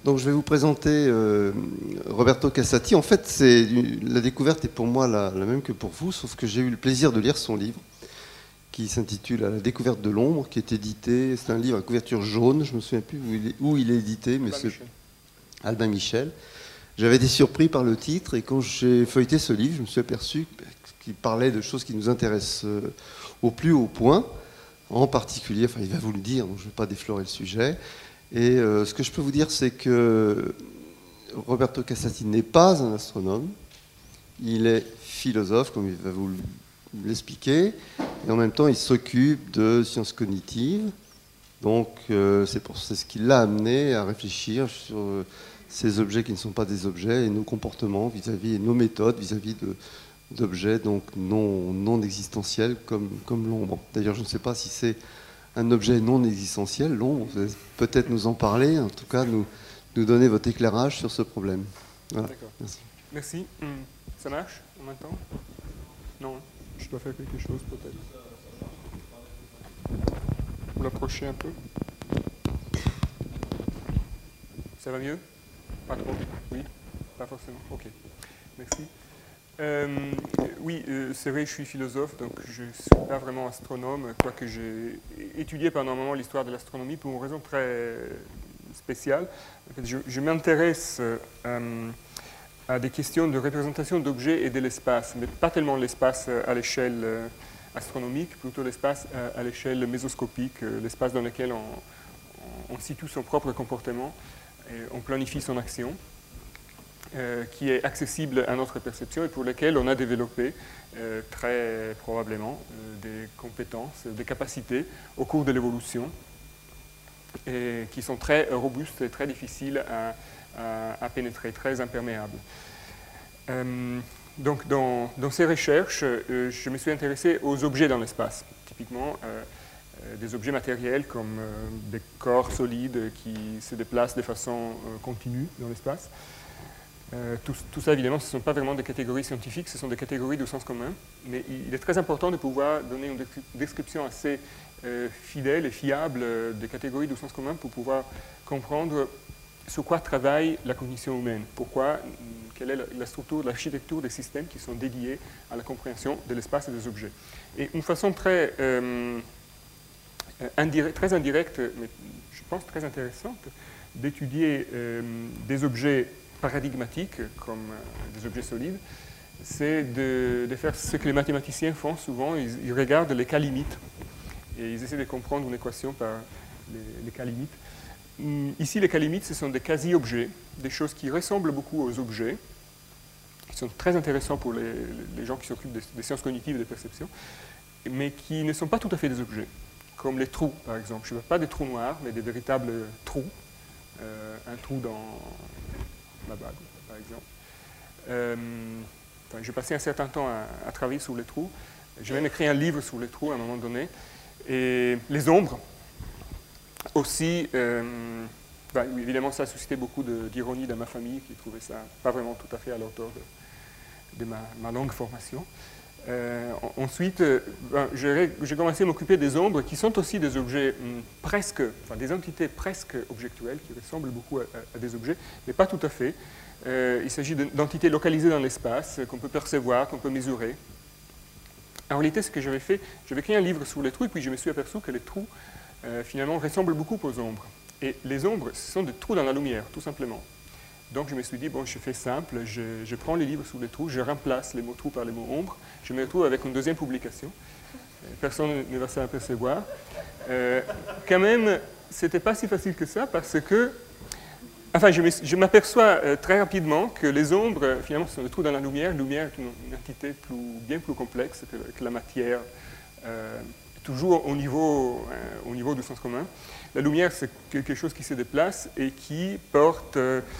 Donc je vais vous présenter Roberto Casati. En fait, la découverte est pour moi la même que pour vous, sauf que j'ai eu le plaisir de lire son livre, qui s'intitule « À la découverte de l'ombre », qui est édité, c'est un livre à couverture jaune, je ne me souviens plus où il est édité, mais c'est Albin Michel. J'avais été surpris par le titre, et quand j'ai feuilleté ce livre, je me suis aperçu qu'il parlait de choses qui nous intéressent au plus haut point, en particulier, enfin il va vous le dire, donc je ne vais pas déflorer le sujet. Et ce que je peux vous dire, c'est que Roberto Casati n'est pas un astronome, il est philosophe, comme il va vous l'expliquer, et en même temps il s'occupe de sciences cognitives. Donc c'est ce qui l'a amené à réfléchir sur ces objets qui ne sont pas des objets et nos comportements vis-à-vis, et nos méthodes vis-à-vis d'objets donc non existentiels comme l'ombre. D'ailleurs, je ne sais pas si c'est un objet non existentiel, l'ombre. Vous allez peut-être nous en parler, en tout cas nous donner votre éclairage sur ce problème. Voilà. D'accord. Merci. Merci. Ça marche en même temps? Non, je dois faire quelque chose peut-être. Vous l'approchez un peu. Ça va mieux? Pas trop? Oui? Pas forcément? Ok. Merci. Oui, c'est vrai, je suis philosophe, donc je ne suis pas vraiment astronome, quoique j'ai étudié pendant un moment l'histoire de l'astronomie pour une raison très spéciale. En fait, je m'intéresse à des questions de représentation d'objets et de l'espace, mais pas tellement l'espace à l'échelle astronomique, plutôt l'espace à l'échelle mésoscopique, l'espace dans lequel on situe son propre comportement et on planifie son action. Qui est accessible à notre perception et pour lequel on a développé très probablement des compétences, des capacités au cours de l'évolution et qui sont très robustes et très difficiles à pénétrer, très imperméables. Donc dans ces recherches, je me suis intéressé aux objets dans l'espace, typiquement des objets matériels comme des corps solides qui se déplacent de façon continue dans l'espace. Tout ça, évidemment, ce ne sont pas vraiment des catégories scientifiques, ce sont des catégories de sens commun, mais il est très important de pouvoir donner une description assez fidèle et fiable des catégories de sens commun pour pouvoir comprendre sur quoi travaille la cognition humaine, quelle est la structure, l'architecture des systèmes qui sont dédiés à la compréhension de l'espace et des objets. Et une façon très indirecte, mais je pense très intéressante, d'étudier des objets paradigmatiques, comme des objets solides, c'est de faire ce que les mathématiciens font souvent, ils regardent les cas limites, et ils essaient de comprendre une équation par les cas limites. Ici, les cas limites, ce sont des quasi-objets, des choses qui ressemblent beaucoup aux objets, qui sont très intéressants pour les gens qui s'occupent des sciences cognitives et des perceptions, mais qui ne sont pas tout à fait des objets, comme les trous, par exemple. Je ne veux pas des trous noirs, mais des véritables trous, un trou dans ma bague, par exemple. J'ai passé un certain temps à travailler sur les trous. J'ai même écrit un livre sur les trous à un moment donné. Et les ombres aussi, évidemment, ça a suscité beaucoup d'ironie dans ma famille, qui trouvait ça pas vraiment tout à fait à la hauteur de ma longue formation. Ensuite, j'ai commencé à m'occuper des ombres, qui sont aussi des objets des entités presque objectuelles, qui ressemblent beaucoup à des objets, mais pas tout à fait. Il s'agit d'entités localisées dans l'espace, qu'on peut percevoir, qu'on peut mesurer. En réalité, ce que j'avais fait, j'avais écrit un livre sur les trous, et puis je me suis aperçu que les trous, finalement, ressemblent beaucoup aux ombres. Et les ombres, ce sont des trous dans la lumière, tout simplement. Donc je me suis dit, bon, je fais simple, je prends les livres sur les trous, je remplace les mots trous par les mots ombres, je me retrouve avec une deuxième publication. Personne ne va s'en apercevoir. Quand même, ce n'était pas si facile que ça, parce que, enfin, je m'aperçois très rapidement que les ombres, finalement, ce sont des trous dans la lumière. La lumière est une entité bien plus complexe que la matière, toujours au niveau du sens commun. La lumière, c'est quelque chose qui se déplace et qui porte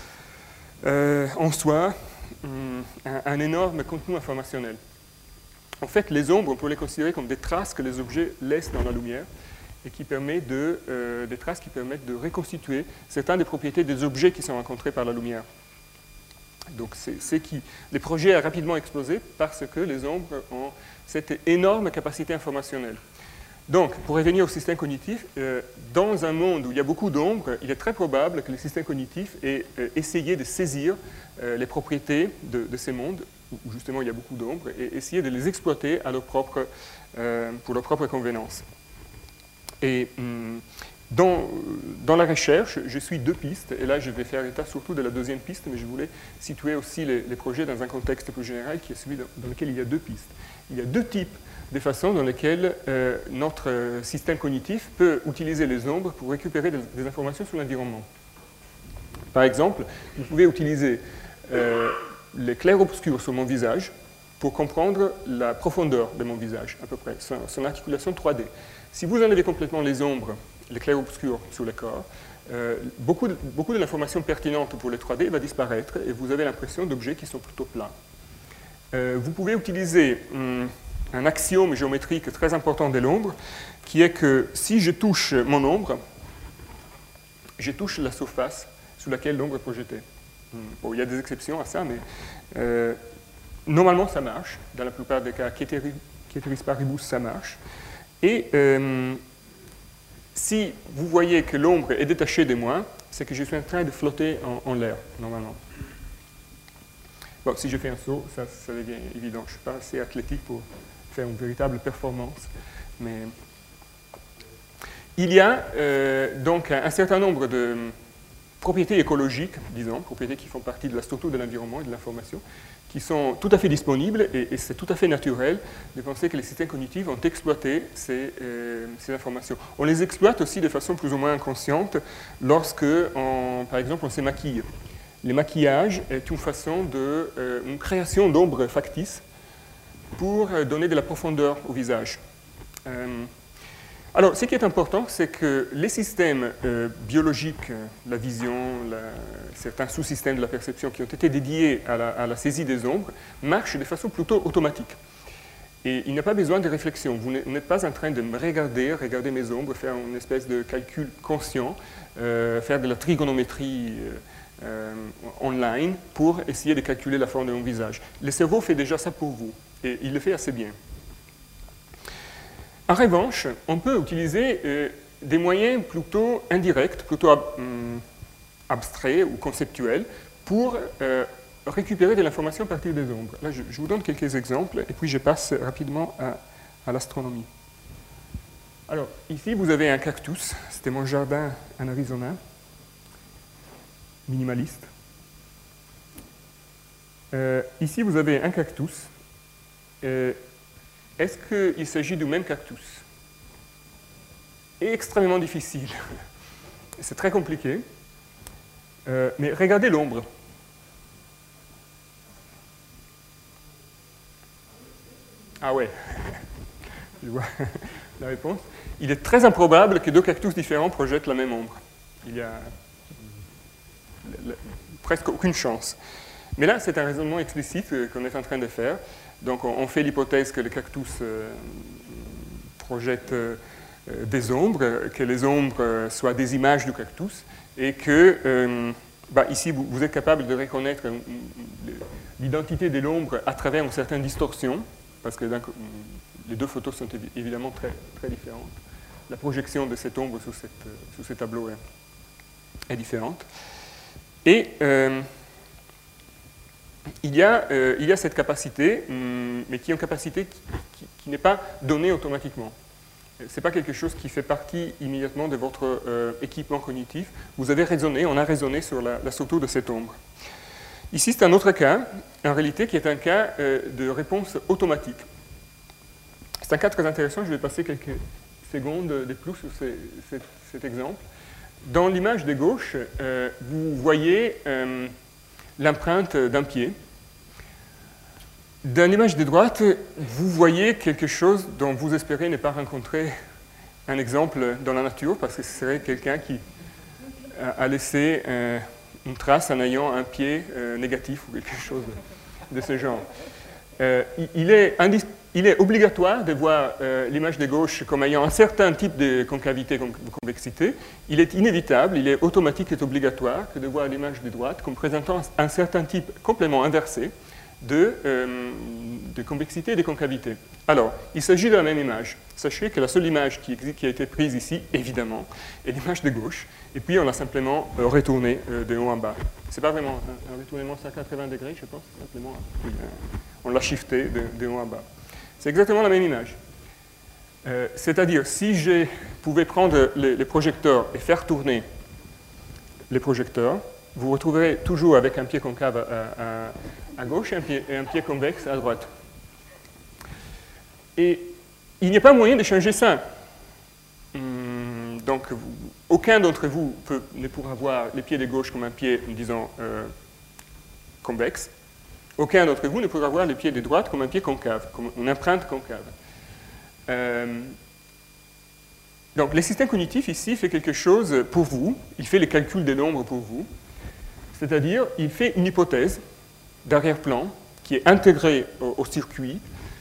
en soi un énorme contenu informationnel. En fait, les ombres, on peut les considérer comme des traces que les objets laissent dans la lumière et qui permettent des traces qui permettent de reconstituer certaines des propriétés des objets qui sont rencontrés par la lumière. Donc, les projets ont rapidement explosé parce que les ombres ont cette énorme capacité informationnelle. Donc, pour revenir au système cognitif, dans un monde où il y a beaucoup d'ombres, il est très probable que le système cognitif ait essayé de saisir les propriétés de ces mondes, où justement il y a beaucoup d'ombres, et essayer de les exploiter à pour leur propre convenance. Et dans la recherche, je suis deux pistes, et là je vais faire état surtout de la deuxième piste, mais je voulais situer aussi les projets dans un contexte plus général qui est celui dans lequel il y a deux pistes. Il y a deux types de façons dans lesquelles notre système cognitif peut utiliser les ombres pour récupérer des informations sur l'environnement. Par exemple, vous pouvez utiliser les clairs-obscurs sur mon visage pour comprendre la profondeur de mon visage, à peu près, son articulation 3D. Si vous enlevez complètement les ombres, les clairs-obscurs sur le corps, beaucoup de l'information pertinente pour le 3D va disparaître et vous avez l'impression d'objets qui sont plutôt plats. Vous pouvez utiliser un axiome géométrique très important de l'ombre, qui est que si je touche mon ombre, je touche la surface sous laquelle l'ombre est projetée. Bon, il y a des exceptions à ça, mais normalement ça marche. Dans la plupart des cas, ceteris paribus, ça marche. Et si vous voyez que l'ombre est détachée de moi, c'est que je suis en train de flotter en l'air, normalement. Bon, si je fais un saut, ça devient évident. Je ne suis pas assez athlétique pour faire une véritable performance. Mais il y a donc un certain nombre de propriétés écologiques, disons, propriétés qui font partie de la structure de l'environnement et de l'information, qui sont tout à fait disponibles, et c'est tout à fait naturel de penser que les systèmes cognitifs ont exploité ces informations. On les exploite aussi de façon plus ou moins inconsciente lorsque, par exemple, on se maquille. Le maquillage est une façon une création d'ombres factices pour donner de la profondeur au visage. Alors, ce qui est important, c'est que les systèmes biologiques, la vision, certains sous-systèmes de la perception qui ont été dédiés à la saisie des ombres, marchent de façon plutôt automatique. Et il n'y a pas besoin de réflexion. Vous n'êtes pas en train de me regarder mes ombres, faire une espèce de calcul conscient, faire de la trigonométrie online pour essayer de calculer la forme de mon visage. Le cerveau fait déjà ça pour vous, et il le fait assez bien. En revanche, on peut utiliser des moyens plutôt indirects, plutôt abstraits ou conceptuels, pour récupérer de l'information à partir des ombres. Là, je vous donne quelques exemples, et puis je passe rapidement à l'astronomie. Alors, ici, vous avez un cactus. C'était mon jardin en Arizona, minimaliste. Ici, vous avez un cactus. Est-ce qu'il s'agit du même cactus? C'est extrêmement difficile. C'est très compliqué. Mais regardez l'ombre. Ah ouais, je vois la réponse. Il est très improbable que deux cactus différents projettent la même ombre. Il y a presque aucune chance. Mais là, c'est un raisonnement explicite qu'on est en train de faire. Donc, on fait l'hypothèse que le cactus projette des ombres, que les ombres soient des images du cactus, et que, ici, vous êtes capable de reconnaître l'identité de l'ombre à travers une certaine distorsion, parce que les deux photos sont évidemment très, très différentes. La projection de cette ombre sur ce tableau est différente. Et il y a cette capacité, mais qui est une capacité qui n'est pas donnée automatiquement. Ce n'est pas quelque chose qui fait partie immédiatement de votre équipement cognitif. Vous avez raisonné, on a raisonné sur la structure de cette ombre. Ici, c'est un autre cas, en réalité, qui est un cas de réponse automatique. C'est un cas très intéressant, je vais passer quelques secondes de plus sur cet exemple. Dans l'image de gauche, vous voyez l'empreinte d'un pied. Dans l'image de droite, vous voyez quelque chose dont vous espérez ne pas rencontrer un exemple dans la nature, parce que ce serait quelqu'un qui a laissé une trace en ayant un pied négatif ou quelque chose de ce genre. Il est obligatoire de voir l'image de gauche comme ayant un certain type de concavité, de convexité. Il est inévitable, il est automatique et obligatoire que de voir l'image de droite comme présentant un certain type complètement inversé de convexité et de concavité. Alors, il s'agit de la même image. Sachez que la seule image qui a été prise ici, évidemment, est l'image de gauche, et puis on l'a simplement retournée de haut en bas. Ce n'est pas vraiment un retournement 180 degrés, je pense, simplement, on l'a shifté de haut en bas. C'est exactement la même image. C'est-à-dire, si je pouvais prendre les projecteurs et faire tourner les projecteurs, vous retrouverez toujours avec un pied concave à gauche et un pied convexe à droite. Et il n'y a pas moyen de changer ça. Donc, aucun d'entre vous ne pourra voir les pieds de gauche comme un pied, disons, convexe. Aucun d'entre vous ne pourra voir les pieds de droite comme un pied concave, comme une empreinte concave. Donc, le système cognitif, ici, fait quelque chose pour vous. Il fait les calculs des nombres pour vous. C'est-à-dire, il fait une hypothèse d'arrière-plan qui est intégrée au circuit.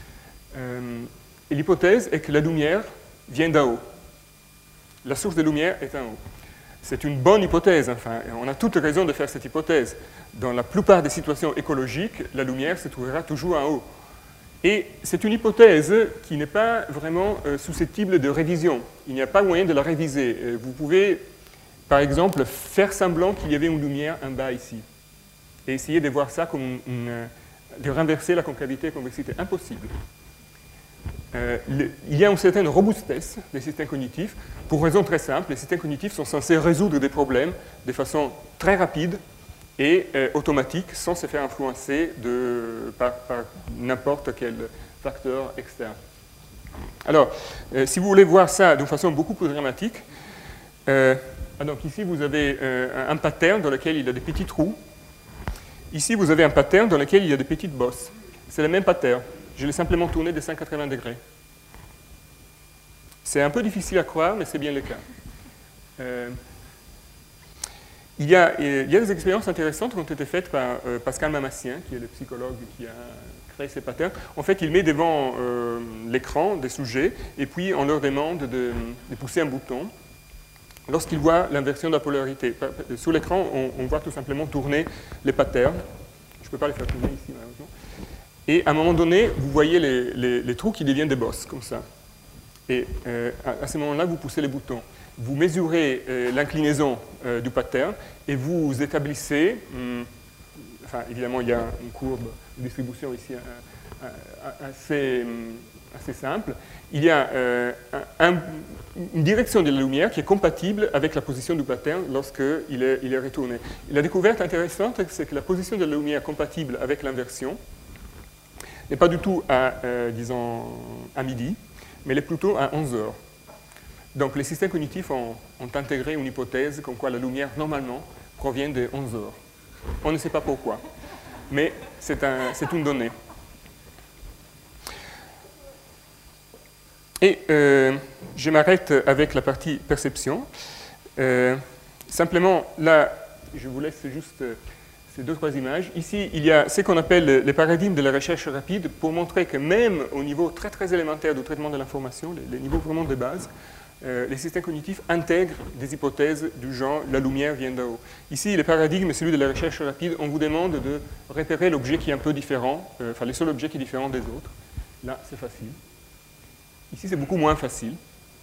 Et l'hypothèse est que la lumière vient d'en haut. La source de lumière est en haut. C'est une bonne hypothèse. Enfin, on a toute raison de faire cette hypothèse. Dans la plupart des situations écologiques, la lumière se trouvera toujours en haut. Et c'est une hypothèse qui n'est pas vraiment susceptible de révision. Il n'y a pas moyen de la réviser. Vous pouvez, par exemple, faire semblant qu'il y avait une lumière en bas ici. Et essayer de voir ça comme de renverser la concavité et convexité. Impossible. Il y a une certaine robustesse des systèmes cognitifs pour raison très simple. Les systèmes cognitifs sont censés résoudre des problèmes de façon très rapide et automatique sans se faire influencer par n'importe quel facteur externe. Alors, si vous voulez voir ça d'une façon beaucoup plus dramatique, donc ici vous avez un pattern dans lequel il y a des petits trous. Ici vous avez un pattern dans lequel il y a des petites bosses. C'est le même pattern. Je l'ai simplement tourné de 180 degrés. C'est un peu difficile à croire, mais c'est bien le cas. Il y a des expériences intéressantes qui ont été faites par Pascal Mamassien, qui est le psychologue qui a créé ces patterns. En fait, il met devant l'écran des sujets, et puis on leur demande de pousser un bouton lorsqu'ils voient l'inversion de la polarité. Sur l'écran, on voit tout simplement tourner les patterns. Je ne peux pas les faire tourner ici, malheureusement. Et à un moment donné, vous voyez les trous qui deviennent des bosses, comme ça. Et à ce moment-là, vous poussez les boutons. Vous mesurez l'inclinaison du pattern et vous établissez, enfin évidemment il y a une courbe de distribution ici assez simple, il y a une direction de la lumière qui est compatible avec la position du pattern lorsqu'il est retourné. Et la découverte intéressante, c'est que la position de la lumière compatible avec l'inversion n'est pas du tout disons, à midi, mais elle est plutôt à 11 heures. Donc les systèmes cognitifs ont intégré une hypothèse comme quoi la lumière, normalement, provient de 11 heures. On ne sait pas pourquoi, mais c'est une donnée. Et je m'arrête avec la partie perception. Simplement, là, je vous laisse juste ces 2-3 images. Ici, il y a ce qu'on appelle les paradigmes de la recherche rapide pour montrer que même au niveau très très élémentaire du traitement de l'information, les niveaux vraiment de base, les systèmes cognitifs intègrent des hypothèses du genre « la lumière vient d'en haut ». Ici, le paradigme, celui de la recherche rapide, on vous demande de repérer l'objet qui est un peu différent, enfin le seul objet qui est différent des autres. Là, c'est facile. Ici, c'est beaucoup moins facile.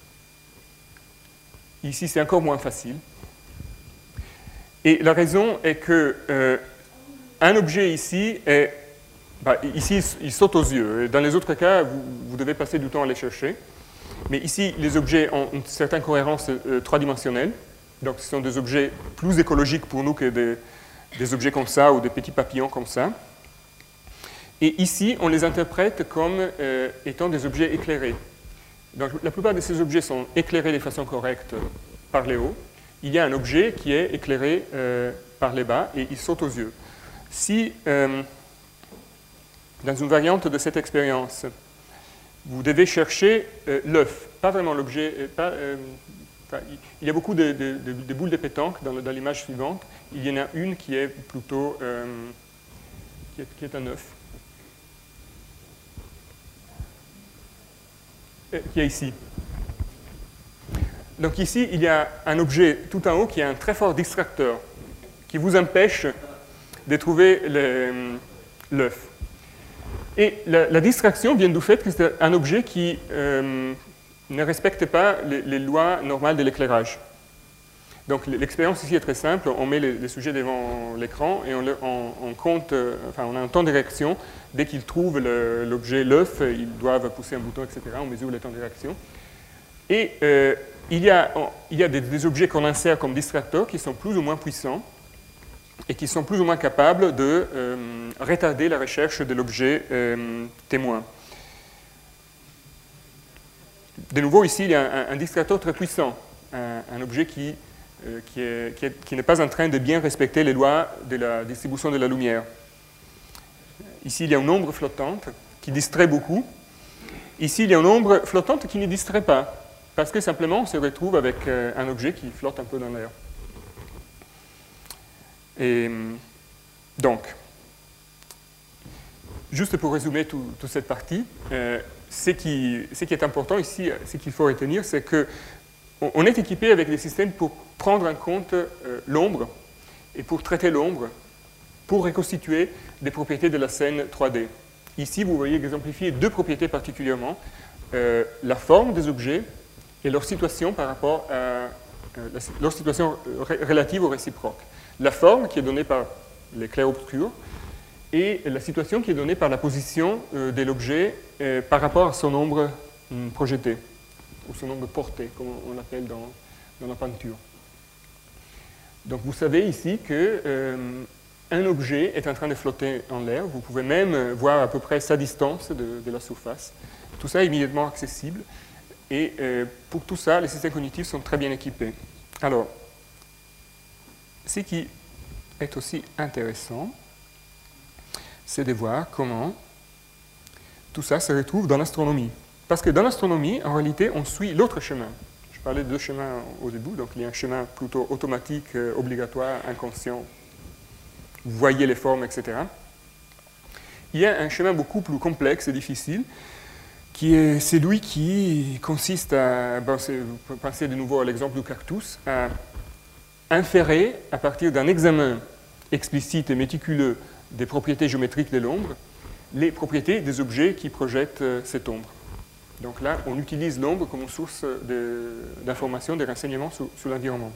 Ici, c'est encore moins facile. Et la raison est que un objet ici, ici, il saute aux yeux. Dans les autres cas, vous devez passer du temps à les chercher. Mais ici, les objets ont une certaine cohérence trois-dimensionnelle. Donc, ce sont des objets plus écologiques pour nous que des objets comme ça ou des petits papillons comme ça. Et ici, on les interprète comme étant des objets éclairés. Donc, la plupart de ces objets sont éclairés de façon correcte par les hauts. Il y a un objet qui est éclairé par les bas et il saute aux yeux. Si, dans une variante de cette expérience, vous devez chercher l'œuf, pas vraiment l'objet. Il y a beaucoup de boules de pétanque dans l'image suivante. Il y en a une qui est plutôt qui est un œuf. Qui est ici. Donc ici, il y a un objet tout en haut qui est un très fort distracteur, qui vous empêche de trouver l'œuf. Et la distraction vient du fait que c'est un objet qui ne respecte pas les lois normales de l'éclairage. Donc l'expérience ici est très simple, on met les sujets devant l'écran et on compte, on a un temps de réaction. Dès qu'ils trouvent l'objet, l'œuf, ils doivent pousser un bouton, etc. On mesure le temps de réaction. Et il y a des objets qu'on insère comme distracteurs qui sont plus ou moins puissants et qui sont plus ou moins capables de retarder la recherche de l'objet témoin. De nouveau, ici, il y a un distracteur très puissant, un objet qui n'est pas en train de bien respecter les lois de la distribution de la lumière. Ici, il y a une ombre flottante qui distrait beaucoup. Ici, il y a une ombre flottante qui ne distrait pas, parce que simplement, on se retrouve avec un objet qui flotte un peu dans l'air. Et donc, juste pour résumer toute cette partie, ce qui est important ici, ce qu'il faut retenir, c'est qu'on est équipé avec des systèmes pour prendre en compte l'ombre et pour traiter l'ombre, pour reconstituer des propriétés de la scène 3D. Ici, vous voyez exemplifier deux propriétés particulièrement, la forme des objets et leur situation par rapport à leur situation relative au réciproque. La forme qui est donnée par les clairs-obscurs et la situation qui est donnée par la position de l'objet par rapport à son ombre projetée, ou son ombre portée, comme on l'appelle dans la peinture. Donc vous savez ici qu'un objet est en train de flotter en l'air. Vous pouvez même voir à peu près sa distance de la surface. Tout ça est immédiatement accessible. Et pour tout ça, les systèmes cognitifs sont très bien équipés. Alors, ce qui est aussi intéressant, c'est de voir comment tout ça se retrouve dans l'astronomie. Parce que dans l'astronomie, en réalité, on suit l'autre chemin. Je parlais de deux chemins au début, donc il y a un chemin plutôt automatique, obligatoire, inconscient. Vous voyez les formes, etc. Il y a un chemin beaucoup plus complexe et difficile, qui est celui qui consiste à, pensez de nouveau à l'exemple du cactus, à inférer à partir d'un examen explicite et méticuleux des propriétés géométriques de l'ombre, les propriétés des objets qui projettent cette ombre. Donc là, on utilise l'ombre comme une source d'informations, de renseignements sur l'environnement.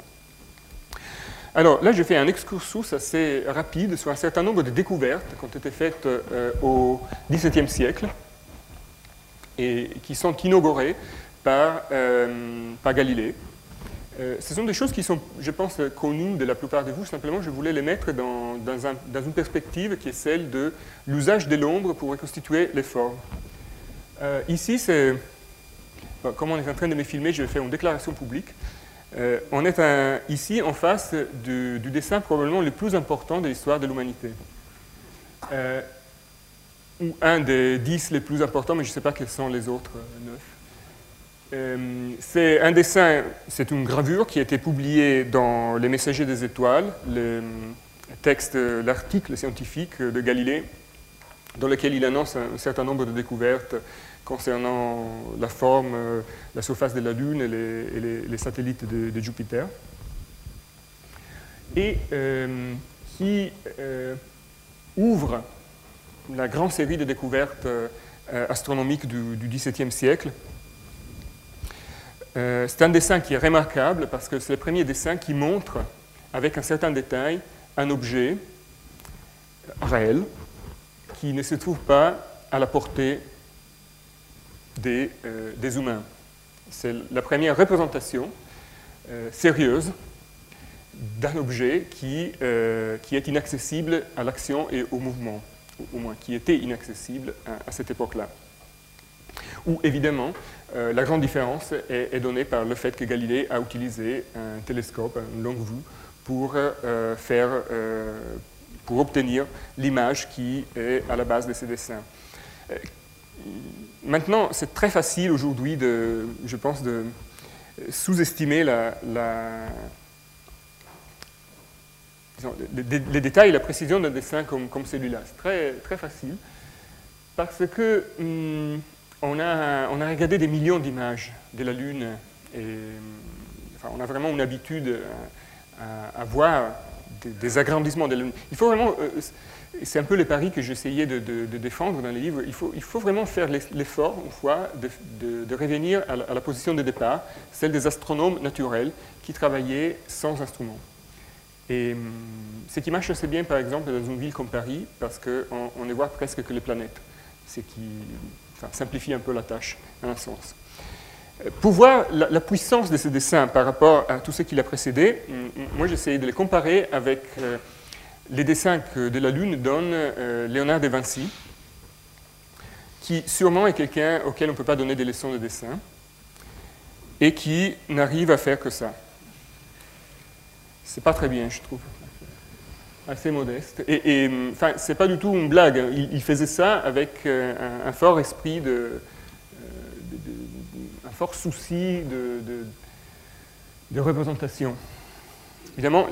Alors là, je fais un excursus assez rapide sur un certain nombre de découvertes qui ont été faites au XVIIe siècle et qui sont inaugurées par Galilée. Ce sont des choses qui sont, je pense, connues de la plupart de vous. Simplement, je voulais les mettre dans une perspective qui est celle de l'usage de l'ombre pour reconstituer les formes. Ici, c'est... comme on est en train de me filmer, je vais faire une déclaration publique. On est ici en face du dessin probablement le plus important de l'histoire de l'humanité. Ou un des 10 les plus importants, mais je ne sais pas quels sont les autres 9. C'est un dessin, c'est une gravure qui a été publiée dans Les Messagers des Étoiles, le texte, l'article scientifique de Galilée, dans lequel il annonce un certain nombre de découvertes concernant la forme, la surface de la Lune et les satellites de Jupiter, et qui ouvre la grande série de découvertes astronomiques du XVIIe siècle. C'est un dessin qui est remarquable parce que c'est le premier dessin qui montre, avec un certain détail, un objet réel qui ne se trouve pas à la portée des humains. C'est la première représentation sérieuse d'un objet qui est inaccessible à l'action et au mouvement, au moins qui était inaccessible à cette époque-là. Où, évidemment, la grande différence est donnée par le fait que Galilée a utilisé un télescope, une longue vue, pour obtenir l'image qui est à la base de ces dessins. Maintenant, c'est très facile aujourd'hui, je pense, de sous-estimer les détails et la précision d'un dessin comme celui-là. C'est très, très facile parce que on a regardé des millions d'images de la Lune et on a vraiment une habitude à voir des agrandissements de la Lune. Il faut vraiment, c'est un peu les paris que j'essayais de défendre dans les livres, il faut vraiment faire l'effort, une fois, de revenir à la position de départ, celle des astronomes naturels qui travaillaient sans instruments. Et ce qui marche assez bien, par exemple, dans une ville comme Paris, parce qu'on ne voit presque que les planètes, ce qui simplifie un peu la tâche, dans un sens. Pour voir la puissance de ce dessin par rapport à tout ce qui l'a précédé, moi j'ai essayé de les comparer avec les dessins de la Lune donne Léonard de Vinci, qui sûrement est quelqu'un auquel on ne peut pas donner des leçons de dessin, et qui n'arrive à faire que ça. C'est pas très bien, je trouve. Assez modeste. Et c'est pas du tout une blague. Il faisait ça avec un fort esprit un fort souci de représentation. Évidemment,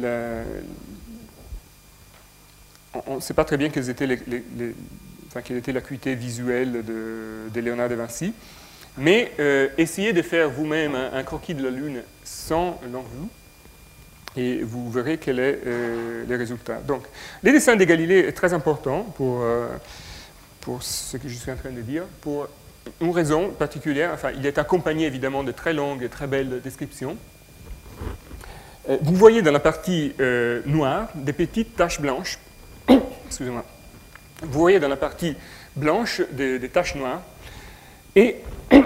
on ne sait pas très bien quelle était l'acuité visuelle de Léonard de Vinci, mais essayez de faire vous-même un croquis de la Lune sans l'envie, et vous verrez quel est les résultats. Donc, les dessins de Galilée est très important pour ce que je suis en train de dire, pour une raison particulière. Enfin, il est accompagné évidemment de très longues et très belles descriptions. Vous voyez dans la partie noire des petites taches blanches. Excusez-moi. Vous voyez dans la partie blanche des taches noires. Et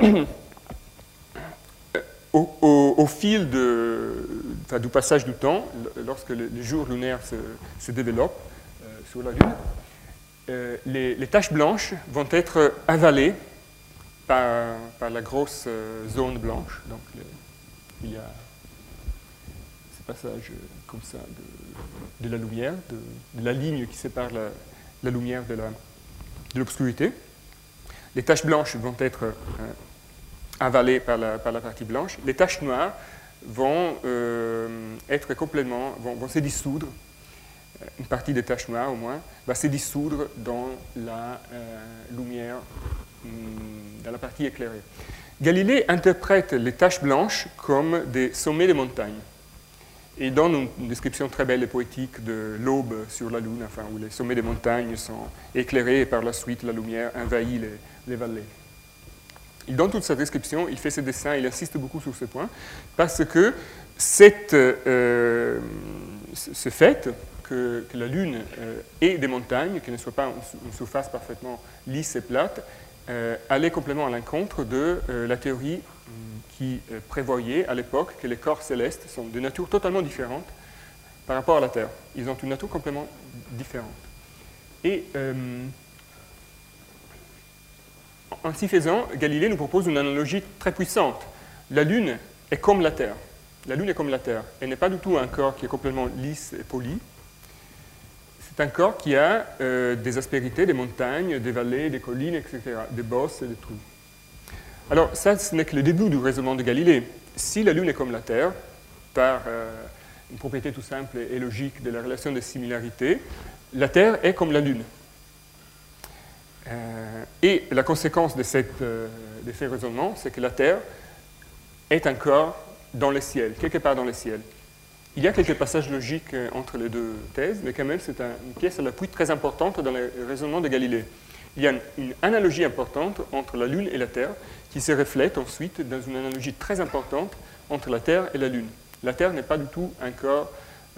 au fil du passage du temps, lorsque les jours lunaires se développent sur la Lune, les taches blanches vont être avalées par la grosse zone blanche. Donc, il y a ce passage comme ça de la lumière, de la ligne qui sépare la lumière de l'obscurité. Les taches blanches vont être avalées par la partie blanche. Les taches noires vont être complètement, vont se dissoudre. Une partie des taches noires, au moins, va se dissoudre dans la lumière, dans la partie éclairée. Galilée interprète les taches blanches comme des sommets de montagnes. Et donne une description très belle et poétique de l'aube sur la Lune, enfin, où les sommets des montagnes sont éclairés et par la suite la lumière envahit les vallées. Il donne toute sa description, il fait ses dessins, il insiste beaucoup sur ce point, parce que ce fait que la Lune ait des montagnes, qu'elle ne soit pas une surface parfaitement lisse et plate, allait complètement à l'encontre de la théorie qui prévoyait à l'époque que les corps célestes sont de nature totalement différente par rapport à la Terre. Ils ont une nature complètement différente. Et en s'y faisant, Galilée nous propose une analogie très puissante. La Lune est comme la Terre. La Lune est comme la Terre. Elle n'est pas du tout un corps qui est complètement lisse et poli. C'est un corps qui a des aspérités, des montagnes, des vallées, des collines, etc., des bosses et des trous. Alors, ça, ce n'est que le début du raisonnement de Galilée. Si la Lune est comme la Terre, par une propriété tout simple et logique de la relation de similarité, la Terre est comme la Lune. Et la conséquence de ces raisonnements, c'est que la Terre est un corps dans le ciel, quelque part dans le ciel. Il y a quelques passages logiques entre les deux thèses, mais quand même, c'est une pièce à l'appui très importante dans le raisonnement de Galilée. Il y a une analogie importante entre la Lune et la Terre, qui se reflète ensuite dans une analogie très importante entre la Terre et la Lune. La Terre n'est pas du tout un corps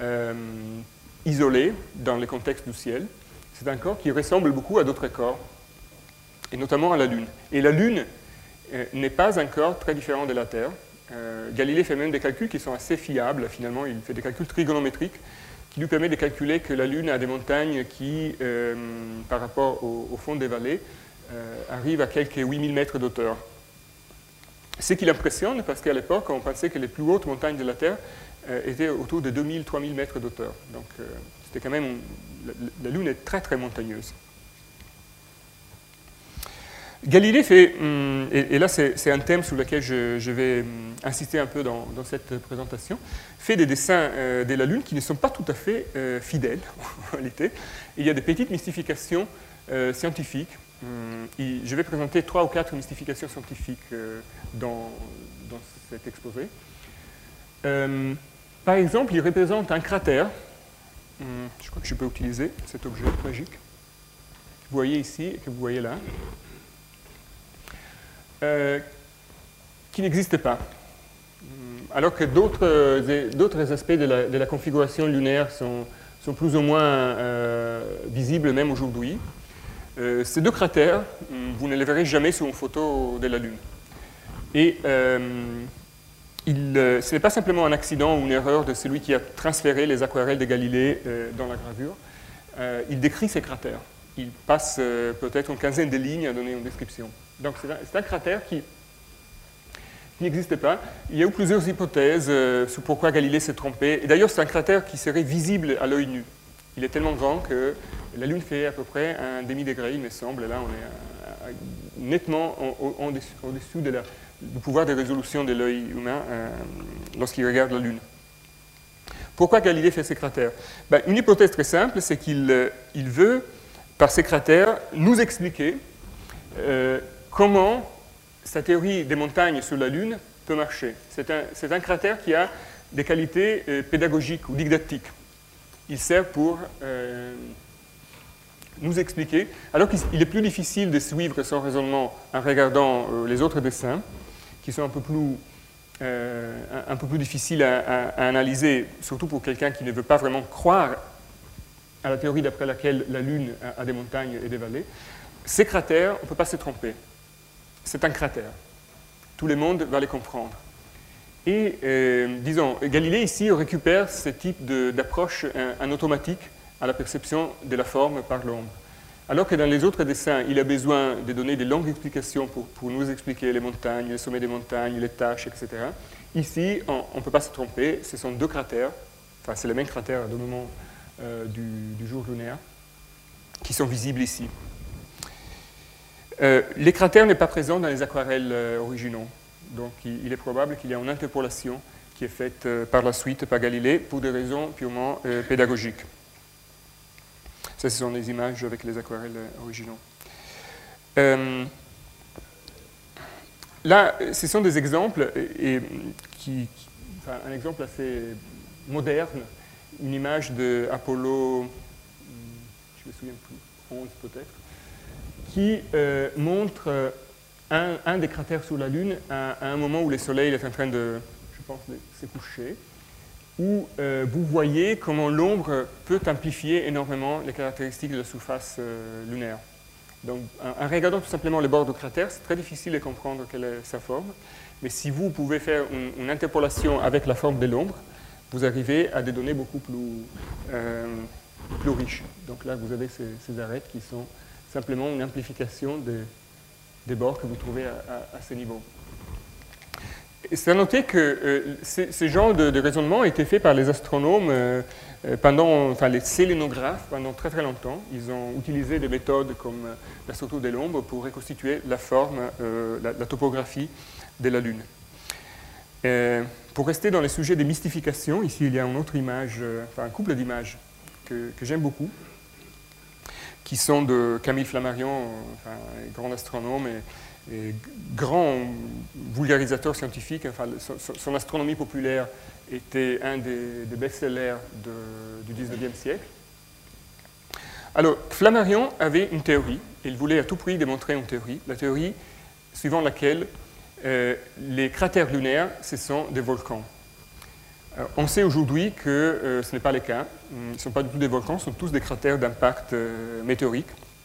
isolé dans le contexte du ciel. C'est un corps qui ressemble beaucoup à d'autres corps, et notamment à la Lune. Et la Lune n'est pas un corps très différent de la Terre. Galilée fait même des calculs qui sont assez fiables. Finalement, il fait des calculs trigonométriques qui lui permettent de calculer que la Lune a des montagnes qui, par rapport au fond des vallées, arrivent à quelques 8000 mètres d'auteur. Ce qui l'impressionne, parce qu'à l'époque, on pensait que les plus hautes montagnes de la Terre étaient autour de 2000-3000 mètres d'auteur. Donc, c'était quand même... La Lune est très, très montagneuse. Galilée fait, et là c'est un thème sur lequel je vais insister un peu dans cette présentation, fait des dessins de la Lune qui ne sont pas tout à fait fidèles, en réalité. Il y a des petites mystifications scientifiques. Je vais présenter 3 ou 4 mystifications scientifiques dans cet exposé. Par exemple, il représente un cratère je crois que je peux utiliser cet objet magique. Vous voyez ici et que vous voyez là, qui n'existe pas. Alors que d'autres aspects de la configuration lunaire sont plus ou moins visibles même aujourd'hui. Ces deux cratères, vous ne les verrez jamais sur une photo de la Lune. Et ce n'est pas simplement un accident ou une erreur de celui qui a transféré les aquarelles de Galilée dans la gravure. Il décrit ces cratères. Il passe peut-être une quinzaine de lignes à donner une description. Donc c'est un cratère qui n'existe pas. Il y a eu plusieurs hypothèses sur pourquoi Galilée s'est trompé. Et d'ailleurs, c'est un cratère qui serait visible à l'œil nu. Il est tellement grand que la Lune fait à peu près un demi-degré, il me semble. Là, on est nettement au-dessus du pouvoir de résolution de l'œil humain lorsqu'il regarde la Lune. Pourquoi Galilée fait ces cratères? Une hypothèse très simple, c'est qu'il veut, par ces cratères, nous expliquer comment sa théorie des montagnes sur la Lune peut marcher. C'est un cratère qui a des qualités pédagogiques ou didactiques. Il sert pour nous expliquer, alors qu'il est plus difficile de suivre son raisonnement en regardant les autres dessins, qui sont un peu plus difficiles à analyser, surtout pour quelqu'un qui ne veut pas vraiment croire à la théorie d'après laquelle la Lune a des montagnes et des vallées. Ces cratères, on ne peut pas se tromper. C'est un cratère. Tout le monde va les comprendre. Et, disons, Galilée ici récupère ce type d'approche en automatique à la perception de la forme par l'ombre. Alors que dans les autres dessins, il a besoin de donner des longues explications pour nous expliquer les montagnes, les sommets des montagnes, les taches, etc. Ici, on ne peut pas se tromper, ce sont deux cratères, enfin c'est les mêmes cratères au moment du jour lunaire, qui sont visibles ici. Les cratères n'est pas présent dans les aquarelles originaux, donc il est probable qu'il y a une interpolation qui est faite par la suite par Galilée pour des raisons purement pédagogiques. Ça, ce sont des images avec les aquarelles originaux. Là, ce sont des exemples, un exemple assez moderne, une image de Apollo, je me souviens plus, 11 peut-être, qui montre un des cratères sur la Lune à un moment où le Soleil est en train de, je pense, de se coucher, où vous voyez comment l'ombre peut amplifier énormément les caractéristiques de la surface lunaire. Donc, en regardant tout simplement les bords du cratère, c'est très difficile de comprendre quelle est sa forme, mais si vous pouvez faire une interpolation avec la forme de l'ombre, vous arrivez à des données beaucoup plus riches. Donc là, vous avez ces arêtes qui sont simplement une amplification des bords que vous trouvez à ce niveau. C'est à noter que ce genre de raisonnement a été fait par les astronomes les sélénographes pendant très très longtemps. Ils ont utilisé des méthodes comme la structure de l'ombre pour reconstituer la forme, la topographie de la Lune. Pour rester dans les sujets des mystifications, ici il y a une autre image, un couple d'images que j'aime beaucoup, qui sont de Camille Flammarion, grand astronome et grand vulgarisateur scientifique. Son astronomie populaire était un des best-sellers du 19e siècle. Alors, Flammarion avait une théorie, il voulait à tout prix démontrer une théorie, la théorie suivant laquelle les cratères lunaires, ce sont des volcans. On sait aujourd'hui que ce n'est pas le cas, ce ne sont pas du tout des volcans, ce sont tous des cratères d'impact météorique.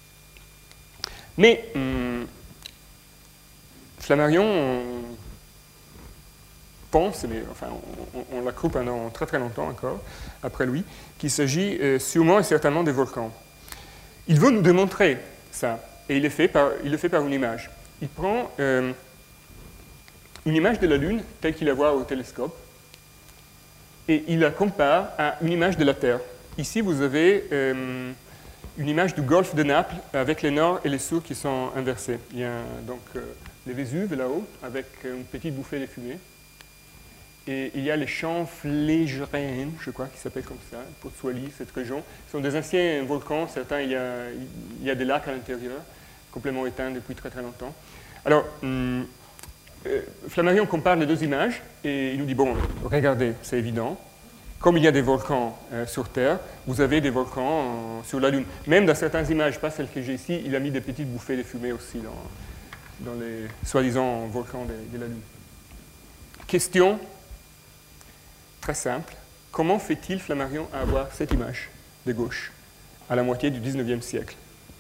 Mais Flammarion pense, mais enfin, on l'a cru pendant très très longtemps encore, après lui, qu'il s'agit sûrement et certainement des volcans. Il veut nous démontrer ça, et il le fait par une image. Il prend une image de la Lune, telle qu'il la voit au télescope, et il la compare à une image de la Terre. Ici, vous avez une image du golfe de Naples avec les nord et les sud qui sont inversés. Il y a donc les Vésuves là-haut, avec une petite bouffée de fumée. Et il y a les champs flégréens, je crois, qui s'appellent comme ça, Pozzuoli, cette région. Ce sont des anciens volcans, certains, il y a des lacs à l'intérieur, complètement éteints depuis très très longtemps. Alors, Flammarion compare les deux images et il nous dit, bon, regardez, c'est évident, comme il y a des volcans sur Terre, vous avez des volcans sur la Lune. Même dans certaines images, pas celles que j'ai ici, il a mis des petites bouffées de fumée aussi dans les soi-disant volcans de la Lune. Question très simple. Comment fait-il Flammarion à avoir cette image de gauche à la moitié du 19e siècle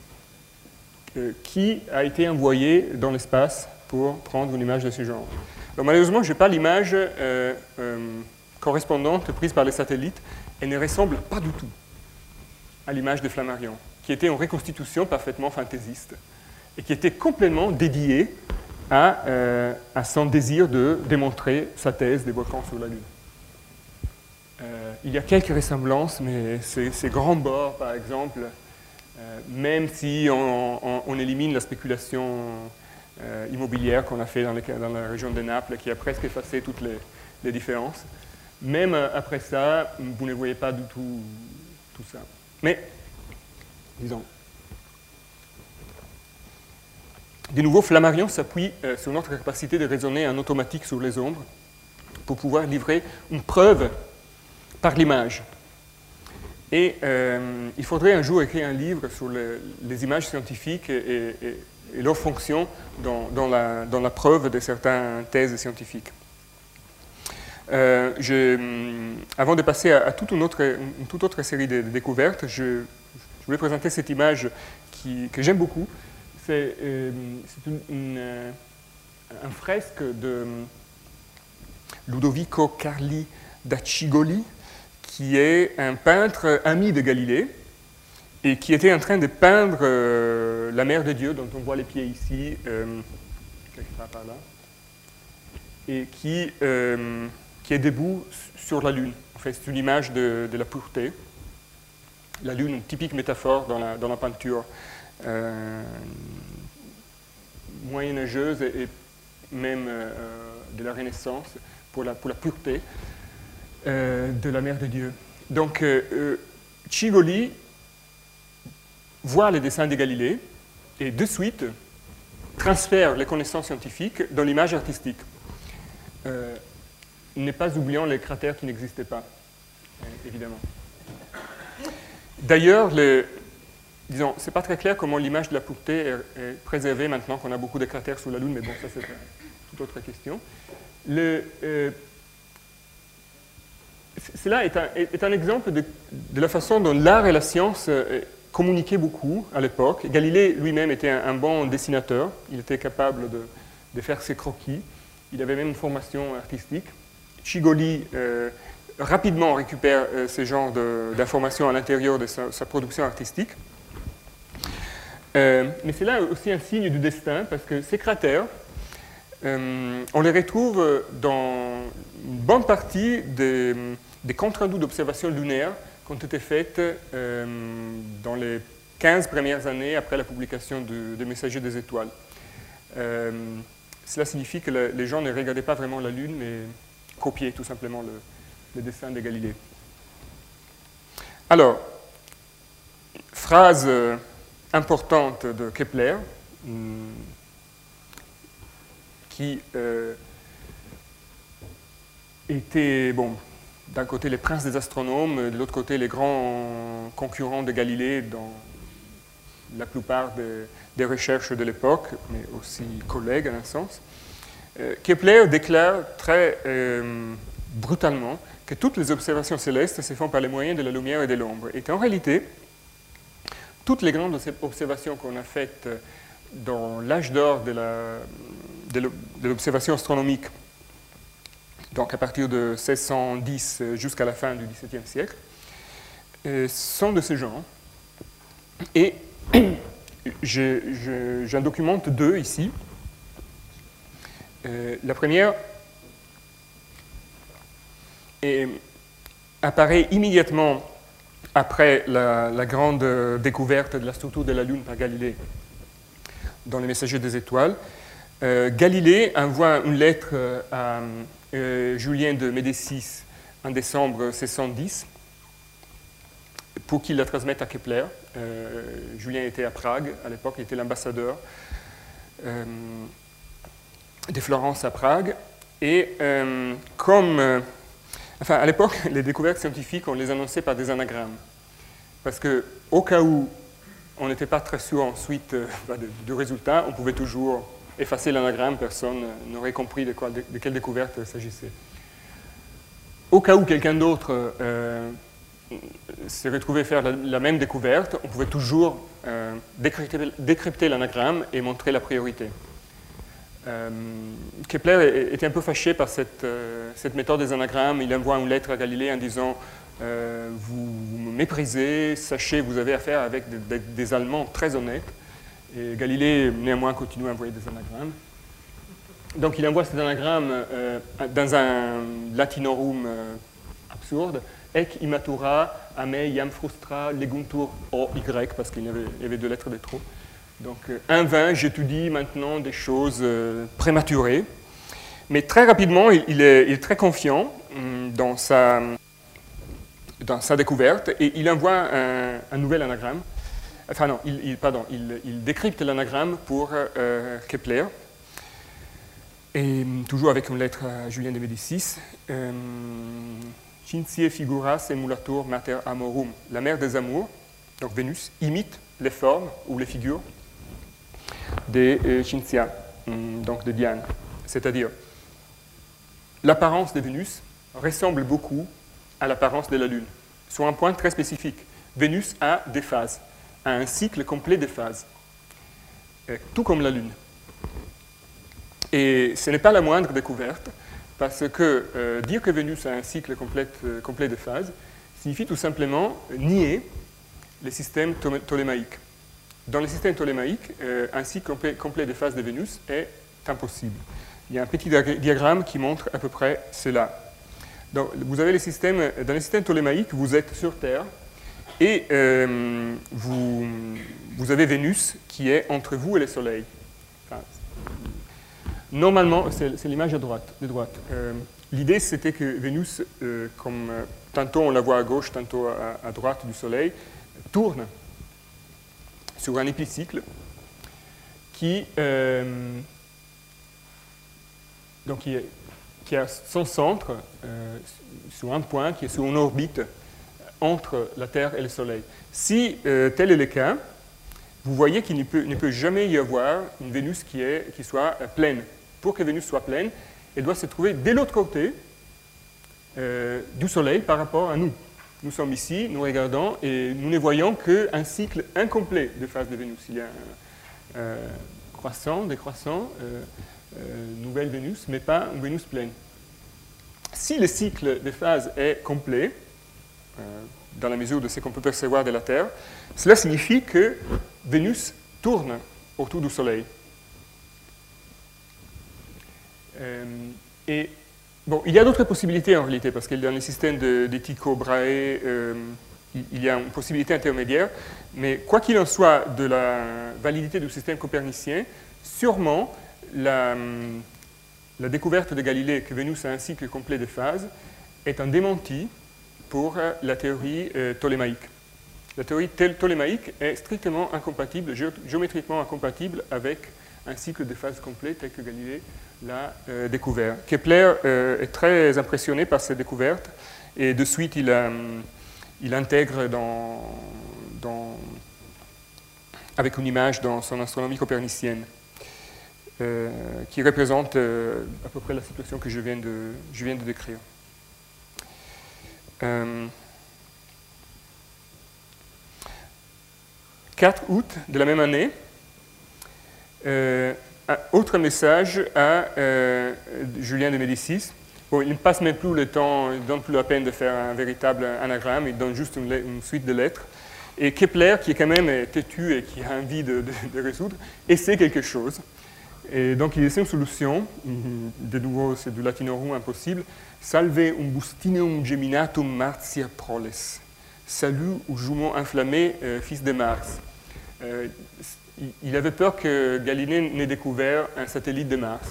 qui a été envoyé dans l'espace pour prendre une image de ce genre? Donc, malheureusement, je n'ai pas l'image correspondante prise par les satellites. Elle ne ressemble pas du tout à l'image de Flammarion, qui était une reconstitution parfaitement fantaisiste et qui était complètement dédiée à son désir de démontrer sa thèse des volcans sur la Lune. Il y a quelques ressemblances, mais ces grands bords, par exemple, même si on élimine la spéculation immobilière qu'on a fait dans la région de Naples, qui a presque effacé toutes les différences, même après ça, vous ne voyez pas du tout ça. Mais, disons, de nouveau, Flammarion s'appuie sur notre capacité de raisonner en automatique sur les ombres pour pouvoir livrer une preuve par l'image. Et il faudrait un jour écrire un livre sur les images scientifiques et leurs fonctions dans la preuve de certaines thèses scientifiques. Avant de passer à toute une toute autre série de découvertes, je voulais présenter cette image que j'aime beaucoup. C'est un fresque de Ludovico Carli d'Acigoli, qui est un peintre ami de Galilée et qui était en train de peindre la mer de Dieu, dont on voit les pieds ici, quelque part par là, et qui est debout sur la Lune. En fait, c'est une image de la pureté. La Lune, une typique métaphore dans la peinture moyenâgeuse et même de la Renaissance pour la pureté de la mère de Dieu. Donc, Cigoli voit les dessins de Galilée et de suite transfère les connaissances scientifiques dans l'image artistique. N'est pas oubliant les cratères qui n'existaient pas, évidemment. D'ailleurs, disons, c'est pas très clair comment l'image de la pureté est préservée maintenant qu'on a beaucoup de cratères sous la Lune, mais bon, ça c'est une toute autre question. Cela est un exemple de la façon dont l'art et la science communiquaient beaucoup à l'époque. Galilée lui-même était un bon dessinateur, il était capable de faire ses croquis, il avait même une formation artistique. Cigoli rapidement récupère ce genre d'informations à l'intérieur de sa production artistique. Mais c'est là aussi un signe du destin, parce que ces cratères, on les retrouve dans une bonne partie des comptes rendus d'observations lunaires qui ont été faites dans les 15 premières années après la publication des Messagers des étoiles. Cela signifie que les gens ne regardaient pas vraiment la Lune, mais copiaient tout simplement le dessin de Galilée. Alors, phrase importante de Kepler, qui était, bon, d'un côté les princes des astronomes, de l'autre côté les grands concurrents de Galilée dans la plupart des recherches de l'époque, mais aussi collègues en un sens. Kepler déclare très brutalement que toutes les observations célestes se font par les moyens de la lumière et de l'ombre. Et qu'en réalité, toutes les grandes observations qu'on a faites dans l'âge d'or de l'observation astronomique, donc à partir de 1610 jusqu'à la fin du XVIIe siècle, sont de ce genre. Et j'en documente deux ici. La première apparaît immédiatement après la grande découverte de la structure de la Lune par Galilée dans les Messagers des étoiles. Galilée envoie une lettre à Julien de Médicis en décembre 1610 pour qu'il la transmette à Kepler. Julien était à Prague, à l'époque il était l'ambassadeur de Florence à Prague. Et comme Enfin, à l'époque, les découvertes scientifiques, on les annonçait par des anagrammes. Parce qu'au cas où on n'était pas très sûr ensuite du résultat, on pouvait toujours effacer l'anagramme, personne n'aurait compris de quelle découverte il s'agissait. Au cas où quelqu'un d'autre s'est retrouvé faire la même découverte, on pouvait toujours décrypter l'anagramme et montrer la priorité. Kepler était un peu fâché par cette méthode des anagrammes. Il envoie une lettre à Galilée en disant vous me méprisez, sachez, vous avez affaire avec des Allemands très honnêtes. Et Galilée, néanmoins, continue à envoyer des anagrammes. Donc il envoie cet anagramme dans un latinorum absurde. Ec immatura, ame iam frustra, leguntur o y, parce qu'il y avait deux lettres de trop. Donc, un vain, j'étudie maintenant des choses prématurées. Mais très rapidement, il est très confiant dans sa découverte et il envoie un nouvel anagramme. Enfin non, il décrypte l'anagramme pour Kepler. Et toujours avec une lettre à Julien de Médicis. Cintiae figuras emulatur mater amorum. La mère des amours, donc Vénus, imite les formes ou les figures des Cintia, donc de Diane. C'est-à-dire, l'apparence de Vénus ressemble beaucoup à l'apparence de la Lune, sur un point très spécifique. Vénus a des phases, a un cycle complet de phases, tout comme la Lune. Et ce n'est pas la moindre découverte, parce que dire que Vénus a un cycle complet de phases signifie tout simplement nier les systèmes ptolémaïques. Dans les systèmes ptolémaïques, un cycle complet de phases de Vénus est impossible. Il y a un petit diagramme qui montre à peu près cela. Donc, vous avez dans les systèmes ptolémaïques, vous êtes sur Terre et vous avez Vénus qui est entre vous et le Soleil. Enfin, normalement, c'est l'image de droite. L'idée, c'était que Vénus, comme tantôt on la voit à gauche, tantôt à droite du Soleil, tourne sur un épicycle qui a son centre sur un point qui est sur une orbite entre la Terre et le Soleil. Si tel est le cas, vous voyez qu'il ne peut jamais y avoir une Vénus qui soit pleine. Pour que Vénus soit pleine, elle doit se trouver de l'autre côté du Soleil par rapport à nous. Nous sommes ici, nous regardons et nous ne voyons qu'un cycle incomplet de phases de Vénus. Il y a croissant, décroissant, nouvelle Vénus, mais pas une Vénus pleine. Si le cycle de phases est complet, dans la mesure de ce qu'on peut percevoir de la Terre, cela signifie que Vénus tourne autour du Soleil. Et bon, il y a d'autres possibilités en réalité, parce que dans les systèmes de Tycho Brahe, il y a une possibilité intermédiaire, mais quoi qu'il en soit de la validité du système copernicien, sûrement la découverte de Galilée que Vénus a un cycle complet de phases est un démenti pour la théorie ptolémaïque. La théorie ptolémaïque est strictement incompatible, géométriquement incompatible avec un cycle de phases complet tel que Galilée l'a découvert. Kepler est très impressionné par cette découverte et de suite il intègre avec une image dans son astronomie copernicienne qui représente à peu près la situation que je viens de décrire. 4 août de la même année, un autre message à Julien de Médicis. Bon, il ne passe même plus le temps, il ne donne plus la peine de faire un véritable anagramme, il donne juste une suite de lettres. Et Kepler, qui est quand même têtu et qui a envie de résoudre, essaie quelque chose. Et donc il essaie une solution, de nouveau c'est du latinorum impossible, salve umbustineum geminatum Martia proles, salut ou jumeau inflammé, fils de Mars. Il avait peur que Galilée n'ait découvert un satellite de Mars.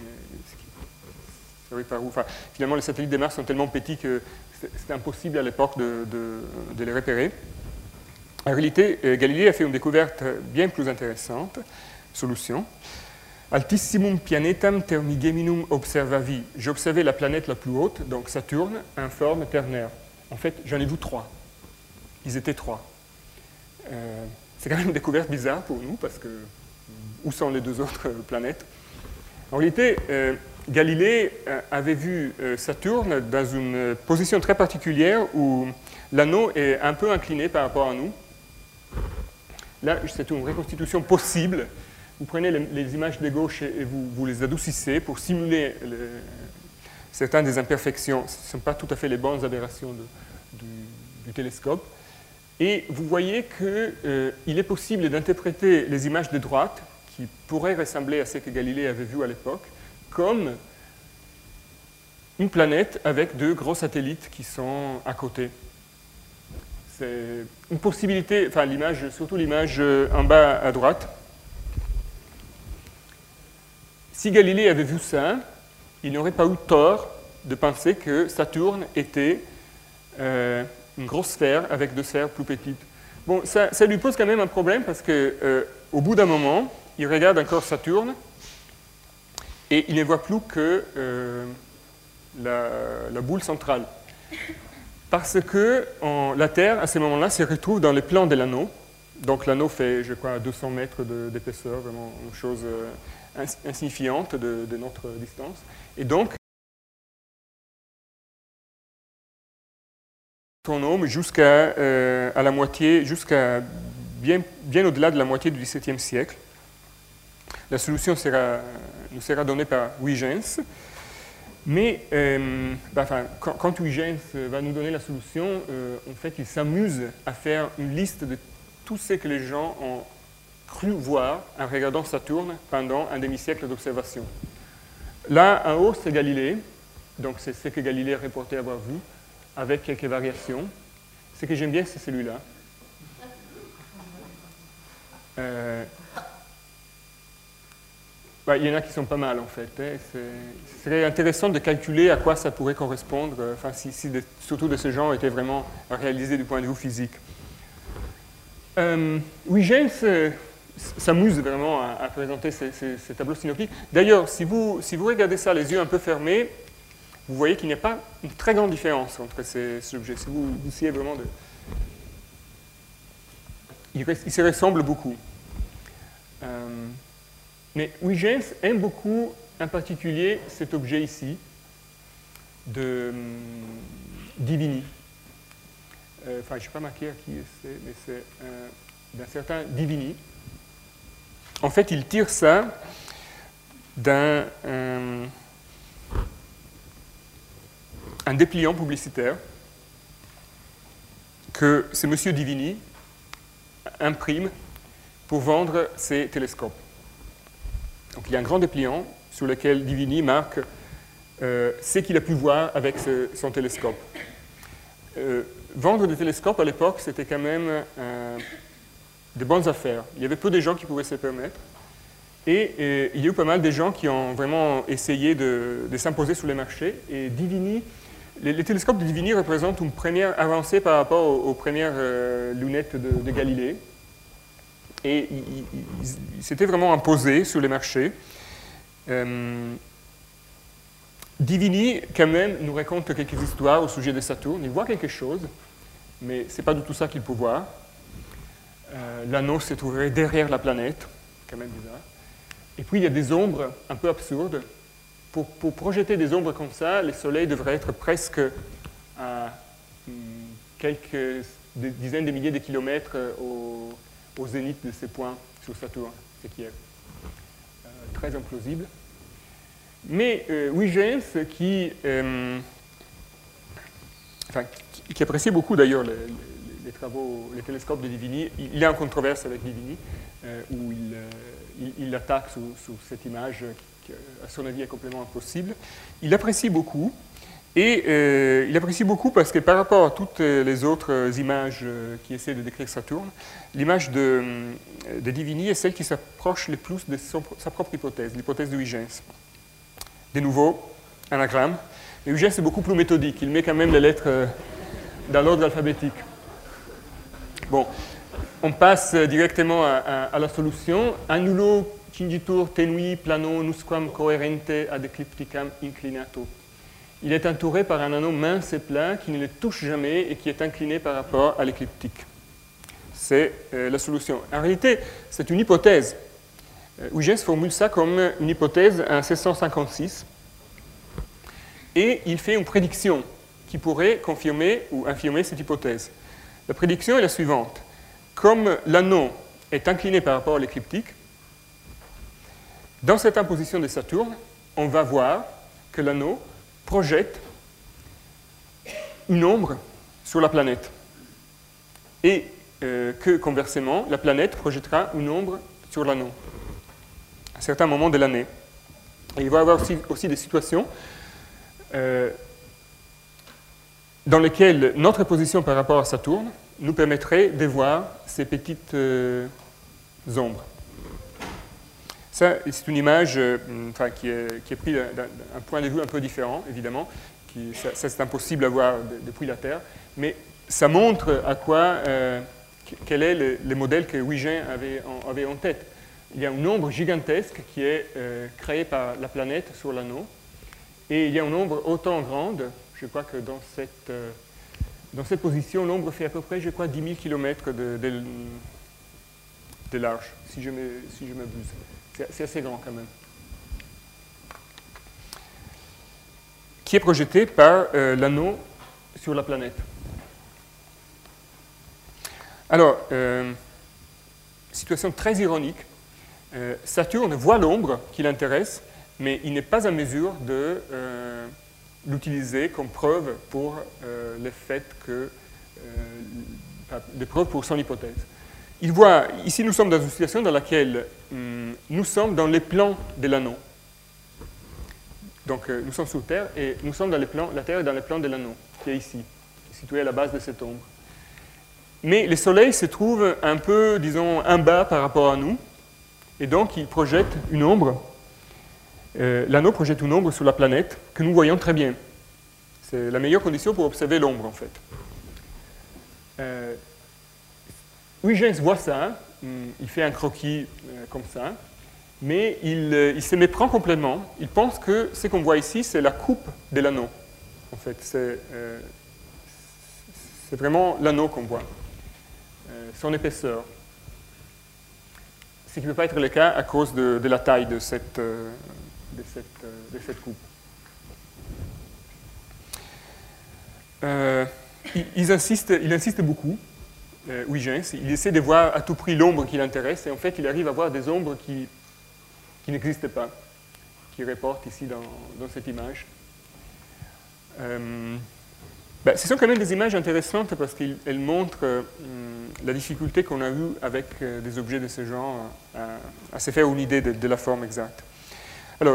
Enfin, finalement, les satellites de Mars sont tellement petits que c'est impossible à l'époque de les repérer. En réalité, Galilée a fait une découverte bien plus intéressante, solution. Altissimum planetam termigeminum observavi. J'ai observé la planète la plus haute, donc Saturne, informe ternaire. En fait, j'en ai vu 3. Ils étaient 3. C'est quand même une découverte bizarre pour nous, parce que où sont les 2 autres planètes? En réalité, Galilée avait vu Saturne dans une position très particulière où l'anneau est un peu incliné par rapport à nous. Là, c'est une reconstitution possible. Vous prenez les images de gauche et vous les adoucissez pour simuler certaines des imperfections. Ce ne sont pas tout à fait les bonnes aberrations du télescope. Et vous voyez qu'il est possible d'interpréter les images de droite, qui pourraient ressembler à ce que Galilée avait vu à l'époque, comme une planète avec 2 gros satellites qui sont à côté. C'est une possibilité, enfin l'image, surtout l'image en bas à droite. Si Galilée avait vu ça, il n'aurait pas eu tort de penser que Saturne était une grosse sphère avec 2 sphères plus petites. Bon, ça lui pose quand même un problème parce qu'au bout d'un moment, il regarde encore Saturne et il ne voit plus que la boule centrale. Parce que la Terre, à ce moment-là, se retrouve dans le plan de l'anneau. Donc l'anneau fait, je crois, 200 mètres d'épaisseur, vraiment une chose insignifiante de notre distance. Et donc, astronome jusqu'à la moitié, jusqu'à bien au-delà de la moitié du XVIIe siècle. La solution nous sera donnée par Huygens. Mais quand Huygens va nous donner la solution, en fait, il s'amuse à faire une liste de tout ce que les gens ont cru voir en regardant Saturne pendant un demi-siècle d'observation. Là, en haut, c'est Galilée. Donc, c'est ce que Galilée reportait avoir vu, avec quelques variations. Ce que j'aime bien, c'est celui-là. Il y en a qui sont pas mal, en fait. Ce serait intéressant de calculer à quoi ça pourrait correspondre, surtout de ce genre était vraiment réalisé du point de vue physique. Huygens s'amuse vraiment à présenter ces tableaux synoptiques. D'ailleurs, si vous regardez ça les yeux un peu fermés, vous voyez qu'il n'y a pas une très grande différence entre ces objets. Si vous essayez vraiment de... Ils se ressemblent beaucoup. Mais Huygens aime beaucoup, en particulier, cet objet ici, de Divini. Je n'ai pas marqué à qui c'est, mais c'est d'un certain Divini. En fait, il tire ça d'un un dépliant publicitaire que ce monsieur Divini imprime pour vendre ses télescopes. Donc il y a un grand dépliant sur lequel Divini marque ce qu'il a pu voir avec son télescope. Vendre des télescopes à l'époque, c'était quand même de bonnes affaires. Il y avait peu de gens qui pouvaient se permettre. Et il y a eu pas mal de gens qui ont vraiment essayé de s'imposer sur les marchés. Et Divini, les télescopes de Divini représentent une première avancée par rapport aux premières lunettes de Galilée. Et il s'était vraiment imposé sur les marchés. Divini, quand même, nous raconte quelques histoires au sujet de Saturne. Il voit quelque chose, mais ce n'est pas du tout ça qu'il peut voir. L'anneau se trouverait derrière la planète, quand même bizarre. Et puis il y a des ombres un peu absurdes. Pour projeter des ombres comme ça, le Soleil devrait être presque à quelques dizaines de milliers de kilomètres au zénith de ces points sur Saturne, ce qui est très implausible. Mais Huygens, qui apprécie beaucoup d'ailleurs les travaux, les télescopes de Divini, il est en controverse avec Divini, où il l'attaque sur cette image qui, à son avis, est complètement impossible. Il apprécie beaucoup, et il apprécie beaucoup parce que par rapport à toutes les autres images qui essaient de décrire Saturne, l'image de Divini est celle qui s'approche le plus de sa propre hypothèse, l'hypothèse de Huygens. De nouveau, anagramme. Mais Huygens est beaucoup plus méthodique. Il met quand même les lettres dans l'ordre alphabétique. Bon, on passe directement à la solution. Annulo cingitur tenui plano nusquam coherente ad eclipticam inclinato. Il est entouré par un anneau mince et plat qui ne le touche jamais et qui est incliné par rapport à l'écliptique. C'est la solution. En réalité, c'est une hypothèse. Huygens formule ça comme une hypothèse en 1656 et il fait une prédiction qui pourrait confirmer ou infirmer cette hypothèse. La prédiction est la suivante. Comme l'anneau est incliné par rapport à l'écliptique, dans cette imposition de Saturne, on va voir que l'anneau projette une ombre sur la planète et que, conversement, la planète projettera une ombre sur l'anneau à un certain moment de l'année. Et il va y avoir aussi des situations dans lesquelles notre position par rapport à Saturne nous permettrait de voir ces petites ombres. Ça, c'est une image qui est prise d'un point de vue un peu différent, évidemment. Ça, c'est impossible à voir depuis la Terre, mais ça montre à quoi, quel est le modèle que Huygens avait en tête. Il y a une ombre gigantesque qui est créée par la planète sur l'anneau, et il y a une ombre autant grande, je crois que dans cette position, l'ombre fait à peu près, je crois, 10 000 km de large, si je m'abuse. C'est assez grand quand même. Qui est projeté par l'anneau sur la planète. Alors, situation très ironique. Saturne voit l'ombre qui l'intéresse, mais il n'est pas en mesure de l'utiliser comme preuve pour le fait que... des preuves pour son hypothèse. Il voit, ici nous sommes dans une situation dans laquelle nous sommes dans les plans de l'anneau. Donc nous sommes sur Terre et nous sommes dans les plans, la Terre est dans les plans de l'anneau, qui est ici, qui est situé à la base de cette ombre. Mais le Soleil se trouve un peu, disons, en bas par rapport à nous, et donc il projette une ombre. L'anneau projette une ombre sur la planète que nous voyons très bien. C'est la meilleure condition pour observer l'ombre, en fait. Huygens voit ça, il fait un croquis comme ça, mais il se méprend complètement. Il pense que ce qu'on voit ici, c'est la coupe de l'anneau. En fait, c'est vraiment l'anneau qu'on voit, son épaisseur. Ce qui ne peut pas être le cas à cause de la taille de cette coupe. Il insiste beaucoup. Huygens, il essaie de voir à tout prix l'ombre qui l'intéresse, et en fait, il arrive à voir des ombres qui n'existent pas, qui reportent ici dans cette image. Ce sont quand même des images intéressantes parce qu'elles montrent la difficulté qu'on a eue avec des objets de ce genre à se faire une idée de la forme exacte. Alors,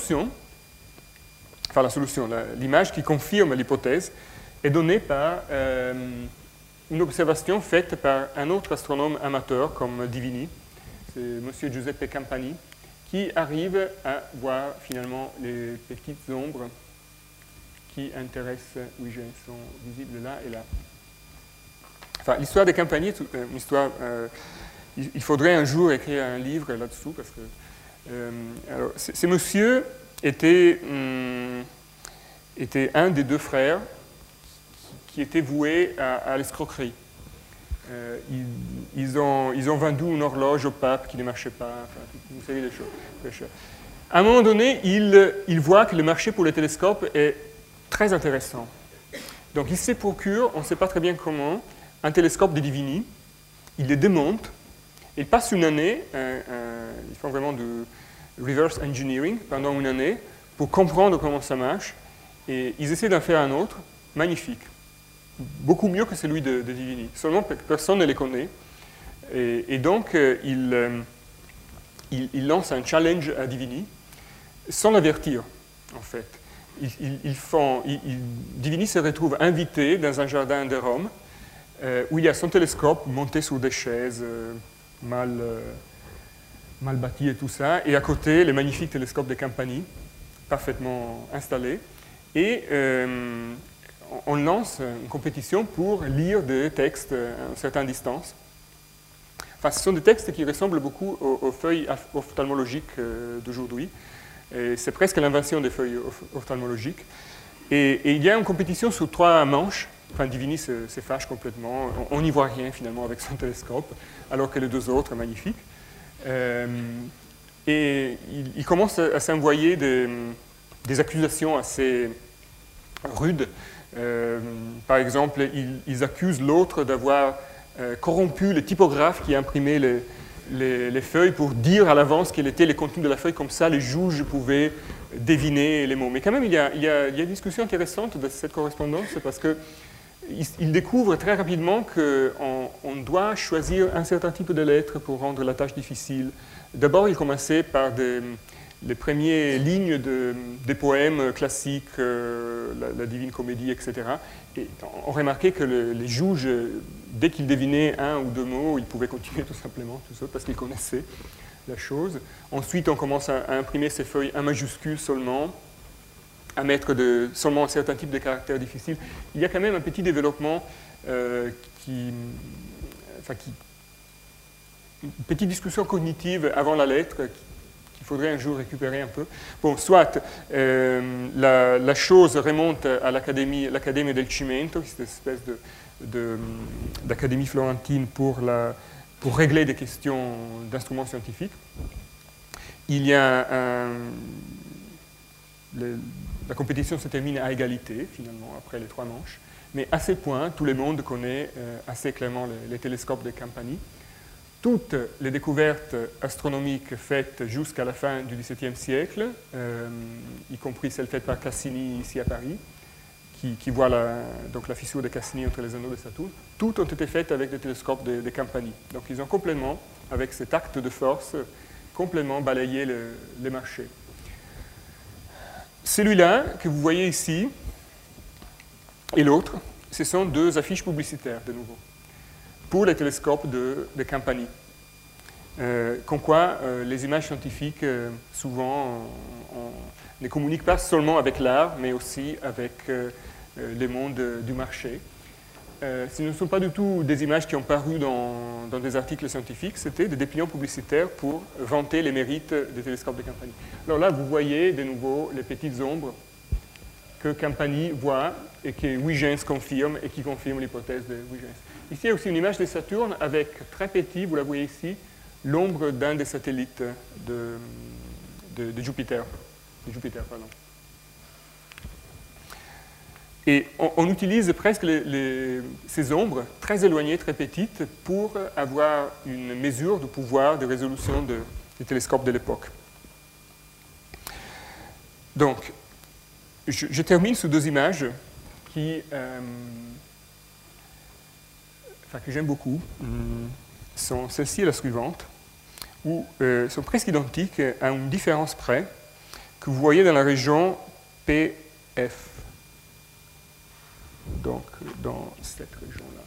l'image qui confirme l'hypothèse est donnée par une observation faite par un autre astronome amateur comme Divini, c'est M. Giuseppe Campani, qui arrive à voir finalement les petites ombres qui intéressent Huygens, sont visibles là et là. Enfin, l'histoire de Campani est une histoire... il faudrait un jour écrire un livre là-dessous, parce que... alors, ce monsieur était un des deux frères qui était voué à l'escroquerie. Ils ont vendu une horloge au pape qui ne marchait pas, enfin, vous savez les choses. À un moment donné, il voit que le marché pour les télescopes est très intéressant. Donc il se procure, on ne sait pas très bien comment, un télescope de Divini, il le démonte, il passe une année, ils font vraiment du reverse engineering pendant une année pour comprendre comment ça marche, et ils essaient d'en faire un autre, magnifique. Beaucoup mieux que celui de Divini. Seulement, personne ne les connaît. Et donc, il lance un challenge à Divini, sans l'avertir, en fait. Divini se retrouve invité dans un jardin de Rome, où il y a son télescope monté sur des chaises mal bâties et tout ça, et à côté, le magnifique télescope de Campani, parfaitement installé. Et... on lance une compétition pour lire des textes à une certaine distance. Enfin, ce sont des textes qui ressemblent beaucoup aux feuilles ophtalmologiques d'aujourd'hui. C'est presque l'invention des feuilles ophtalmologiques. Et il y a une compétition sur 3 manches. Enfin, Divini se fâche complètement. On n'y voit rien finalement avec son télescope, alors que les 2 autres, magnifiques. Et il commence à s'envoyer des accusations assez rudes. Par exemple, ils accusent l'autre d'avoir corrompu le typographe qui a imprimé les feuilles pour dire à l'avance quels étaient les contenus de la feuille, comme ça les juges pouvaient deviner les mots. Mais quand même, il y a une discussion intéressante de cette correspondance, parce qu'il découvre très rapidement qu'on doit choisir un certain type de lettres pour rendre la tâche difficile. D'abord, il commençait par les premières lignes des poèmes classiques, la Divine Comédie, etc. Et on remarquait que les juges, dès qu'ils devinaient 1 ou 2 mots, ils pouvaient continuer tout simplement, tout ça, parce qu'ils connaissaient la chose. Ensuite, on commence à imprimer ces feuilles en majuscules seulement, à mettre seulement un certain type de caractères difficiles. Il y a quand même un petit développement une petite discussion cognitive avant la lettre qu'il faudrait un jour récupérer un peu. Bon, soit la chose remonte à l'Accademia del Cimento, qui est cette espèce d'académie florentine pour régler des questions d'instruments scientifiques. Il y a la compétition se termine à égalité, finalement, après les 3 manches. Mais à ce point, tout le monde connaît assez clairement les télescopes de Campani. Toutes les découvertes astronomiques faites jusqu'à la fin du XVIIe siècle, y compris celles faites par Cassini ici à Paris, qui voit la fissure de Cassini entre les anneaux de Saturne, toutes ont été faites avec des télescopes de Campani. Donc ils ont complètement, avec cet acte de force, complètement balayé les marchés. Celui-là que vous voyez ici et l'autre, ce sont 2 affiches publicitaires de nouveau pour les télescopes de Campani. Comme quoi, les images scientifiques, souvent, ne communiquent pas seulement avec l'art, mais aussi avec les mondes du marché. Ce ne sont pas du tout des images qui ont paru dans des articles scientifiques, c'était des dépliants publicitaires pour vanter les mérites des télescopes de Campani. Alors là, vous voyez de nouveau les petites ombres que Campani voit et que Huygens confirme et qui confirme l'hypothèse de Huygens. Ici, il y a aussi une image de Saturne avec très petit, vous la voyez ici, l'ombre d'un des satellites de Jupiter. Et on utilise presque ces ombres très éloignées, très petites, pour avoir une mesure du pouvoir de résolution des télescopes de l'époque. Donc, je termine sur 2 images que j'aime beaucoup. Sont celle-ci et la suivante, où sont presque identiques à une différence près que vous voyez dans la région PF. Donc, dans cette région-là.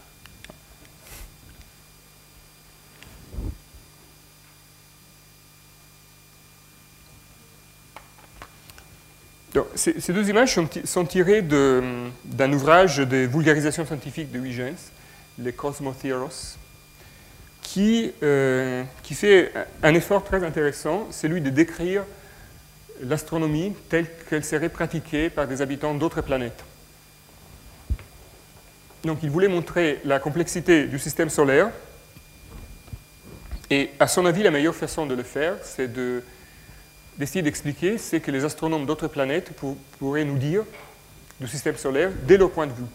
Donc, ces 2 images sont tirées d'un ouvrage de vulgarisation scientifique de Huygens, les Cosmotheros, qui fait un effort très intéressant, celui de décrire l'astronomie telle qu'elle serait pratiquée par des habitants d'autres planètes. Donc il voulait montrer la complexité du système solaire, et à son avis, la meilleure façon de le faire, c'est d'essayer d'expliquer ce que les astronomes d'autres planètes pourraient nous dire du système solaire dès leur point de vue.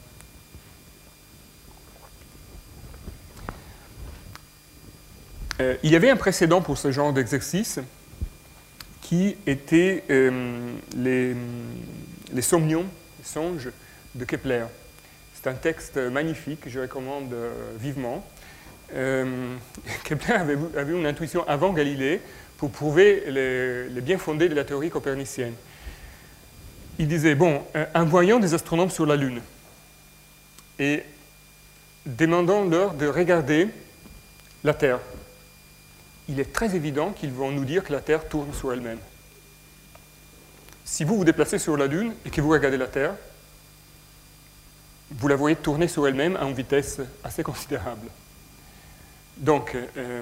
Il y avait un précédent pour ce genre d'exercice qui était les somnions, les songes de Kepler. C'est un texte magnifique, je recommande vivement. Kepler avait eu une intuition avant Galilée pour prouver les bien fondés de la théorie copernicienne. Il disait, bon, envoyons des astronomes sur la Lune et demandons-leur de regarder la Terre. Il est très évident qu'ils vont nous dire que la Terre tourne sur elle-même. Si vous vous déplacez sur la Lune et que vous regardez la Terre, vous la voyez tourner sur elle-même à une vitesse assez considérable. Donc,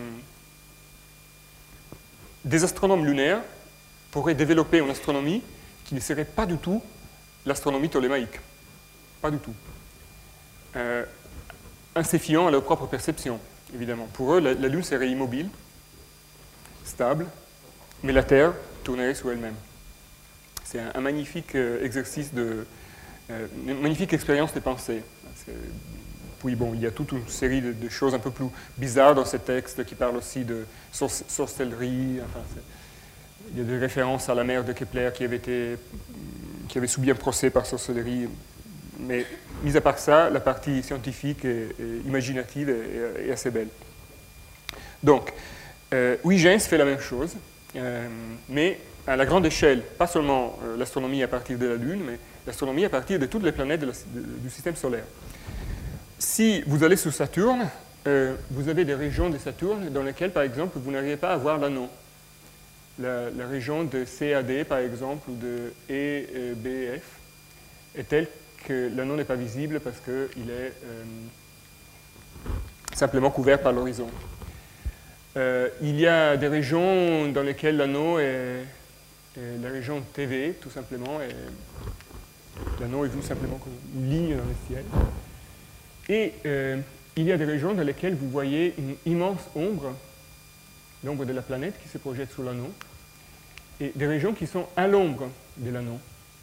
des astronomes lunaires pourraient développer une astronomie qui ne serait pas du tout l'astronomie ptolémaïque. Pas du tout. Inséfiant à leur propre perception, évidemment. Pour eux, la Lune serait immobile, stable, mais la Terre tournerait sur elle-même. C'est un magnifique exercice une magnifique expérience de pensée. Puis bon, il y a toute une série de choses un peu plus bizarres dans ces textes qui parlent aussi de sorcellerie. Enfin, il y a des références à la mère de Kepler qui avait subi un procès par sorcellerie. Mais, mis à part ça, la partie scientifique et imaginative est assez belle. Donc, Huygens fait la même chose, mais à la grande échelle, pas seulement l'astronomie à partir de la Lune, mais l'astronomie à partir de toutes les planètes du système solaire. Si vous allez sur Saturne, vous avez des régions de Saturne dans lesquelles, par exemple, vous n'arrivez pas à voir l'anneau. La région de CAD, par exemple, ou de EBF, est telle que l'anneau n'est pas visible parce qu'il est simplement couvert par l'horizon. Il y a des régions dans lesquelles l'anneau est la région TV, tout simplement, et l'anneau est vu simplement comme une ligne dans le ciel. Et il y a des régions dans lesquelles vous voyez une immense ombre, l'ombre de la planète qui se projette sur l'anneau, et des régions qui sont à l'ombre de l'anneau.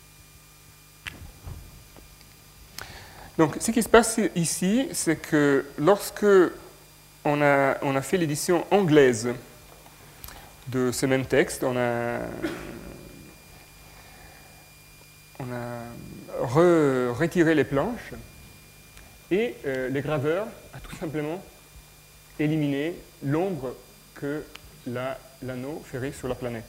Donc, ce qui se passe ici, c'est que lorsque on a fait l'édition anglaise de ce même texte, on a retiré les planches et les graveurs a tout simplement éliminé l'ombre que l'anneau ferait sur la planète.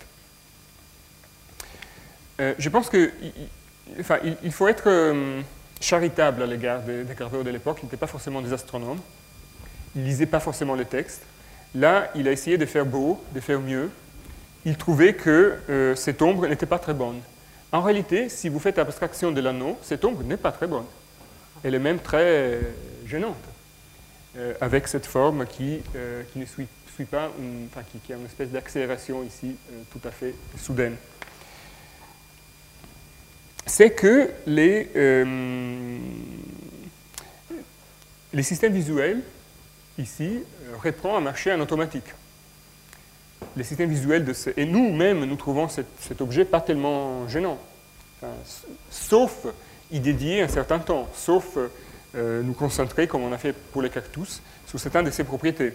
Je pense qu'il faut être charitable à l'égard des graveurs de l'époque. Ils n'étaient pas forcément des astronomes. Ils ne lisaient pas forcément les textes. Là, il a essayé de faire beau, de faire mieux. Il trouvait que cette ombre n'était pas très bonne. En réalité, si vous faites abstraction de l'anneau, cette ombre n'est pas très bonne. Elle est même très gênante, avec cette forme qui ne suit pas, qui a une espèce d'accélération ici tout à fait soudaine. C'est que les systèmes visuels, ici, reprennent à marcher en automatique. Les systèmes visuels et nous-mêmes, nous trouvons cet objet pas tellement gênant. Enfin, sauf y dédier un certain temps, sauf nous concentrer, comme on a fait pour les cactus, sur certaines de ses propriétés.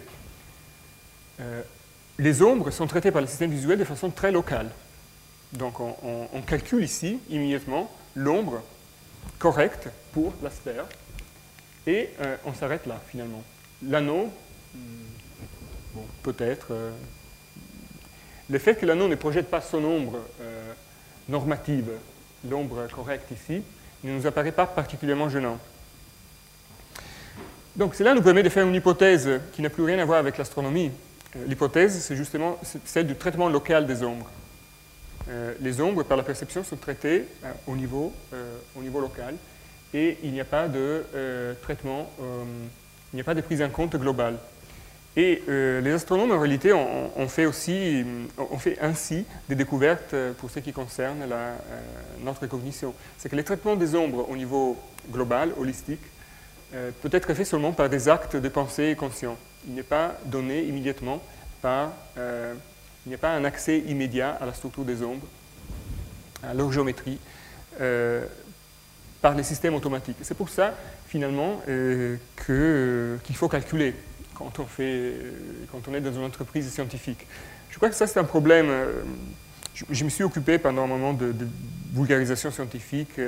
Les ombres sont traitées par les systèmes visuels de façon très locale. Donc on calcule ici, immédiatement, l'ombre correcte pour la sphère, et on s'arrête là, finalement. L'anneau, bon, peut-être. Le fait que l'anneau ne projette pas son ombre normative, l'ombre correcte ici, ne nous apparaît pas particulièrement gênant. Donc cela nous permet de faire une hypothèse qui n'a plus rien à voir avec l'astronomie. L'hypothèse, c'est justement celle du traitement local des ombres. Les ombres, par la perception, sont traitées au niveau local, et il n'y a pas de traitement, il n'y a pas de prise en compte globale. Et les astronomes, en réalité, ont fait ainsi des découvertes pour ce qui concerne notre cognition. C'est que le traitement des ombres au niveau global, holistique, peut être fait seulement par des actes de pensée conscients. Il n'est pas donné immédiatement il n'y a pas un accès immédiat à la structure des ombres, à leur géométrie, par les systèmes automatiques. C'est pour ça, finalement, qu'il faut calculer quand on est dans une entreprise scientifique. Je crois que ça, c'est un problème. Je me suis occupé pendant un moment de vulgarisation scientifique,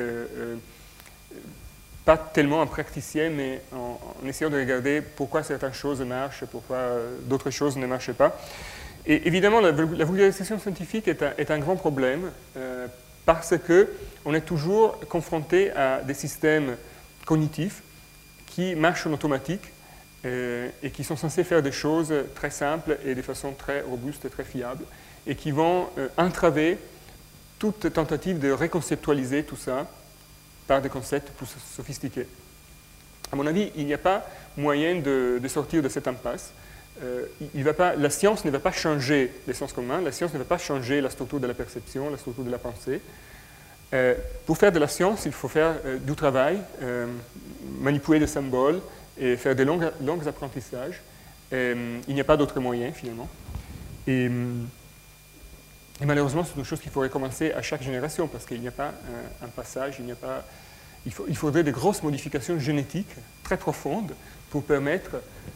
pas tellement en praticien, mais en essayant de regarder pourquoi certaines choses marchent, pourquoi d'autres choses ne marchent pas. Et évidemment, la vulgarisation scientifique est un grand problème parce qu'on est toujours confronté à des systèmes cognitifs qui marchent en automatique et qui sont censés faire des choses très simples et de façon très robuste et très fiable, et qui vont entraver toute tentative de reconceptualiser tout ça par des concepts plus sophistiqués. À mon avis, il n'y a pas moyen de sortir de cette impasse. la science ne va pas changer l'essence commune, la science ne va pas changer la structure de la perception, la structure de la pensée. Pour faire de la science, il faut faire du travail, manipuler des symboles et faire des longs apprentissages. Il n'y a pas d'autre moyen, finalement. Et malheureusement, c'est une chose qu'il faut recommencer à chaque génération, parce qu'il n'y a pas un passage, il faudrait de grosses modifications génétiques très profondes pour permettre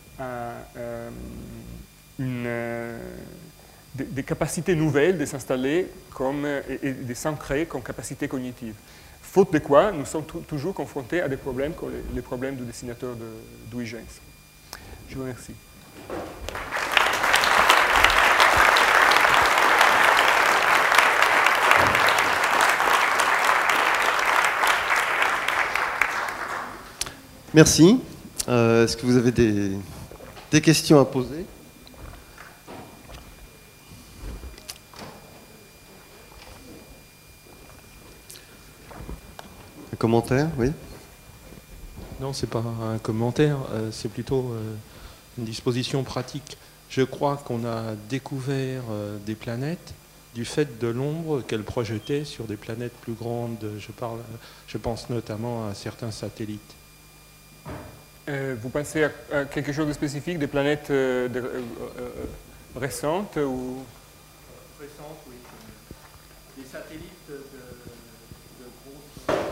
des capacités nouvelles de s'installer et de s'ancrer comme capacité cognitive. Faute de quoi, nous sommes toujours confrontés à des problèmes comme les problèmes du dessinateur de Huygens. Je vous remercie. Merci. Est-ce que vous avez des questions à poser ? Un commentaire, oui ? Non, c'est pas un commentaire, c'est plutôt une disposition pratique. Je crois qu'on a découvert des planètes du fait de l'ombre qu'elles projetaient sur des planètes plus grandes. Je pense notamment à certains satellites. Vous pensez à quelque chose de spécifique, des planètes récentes ou... Récentes, oui. Des satellites de grosses...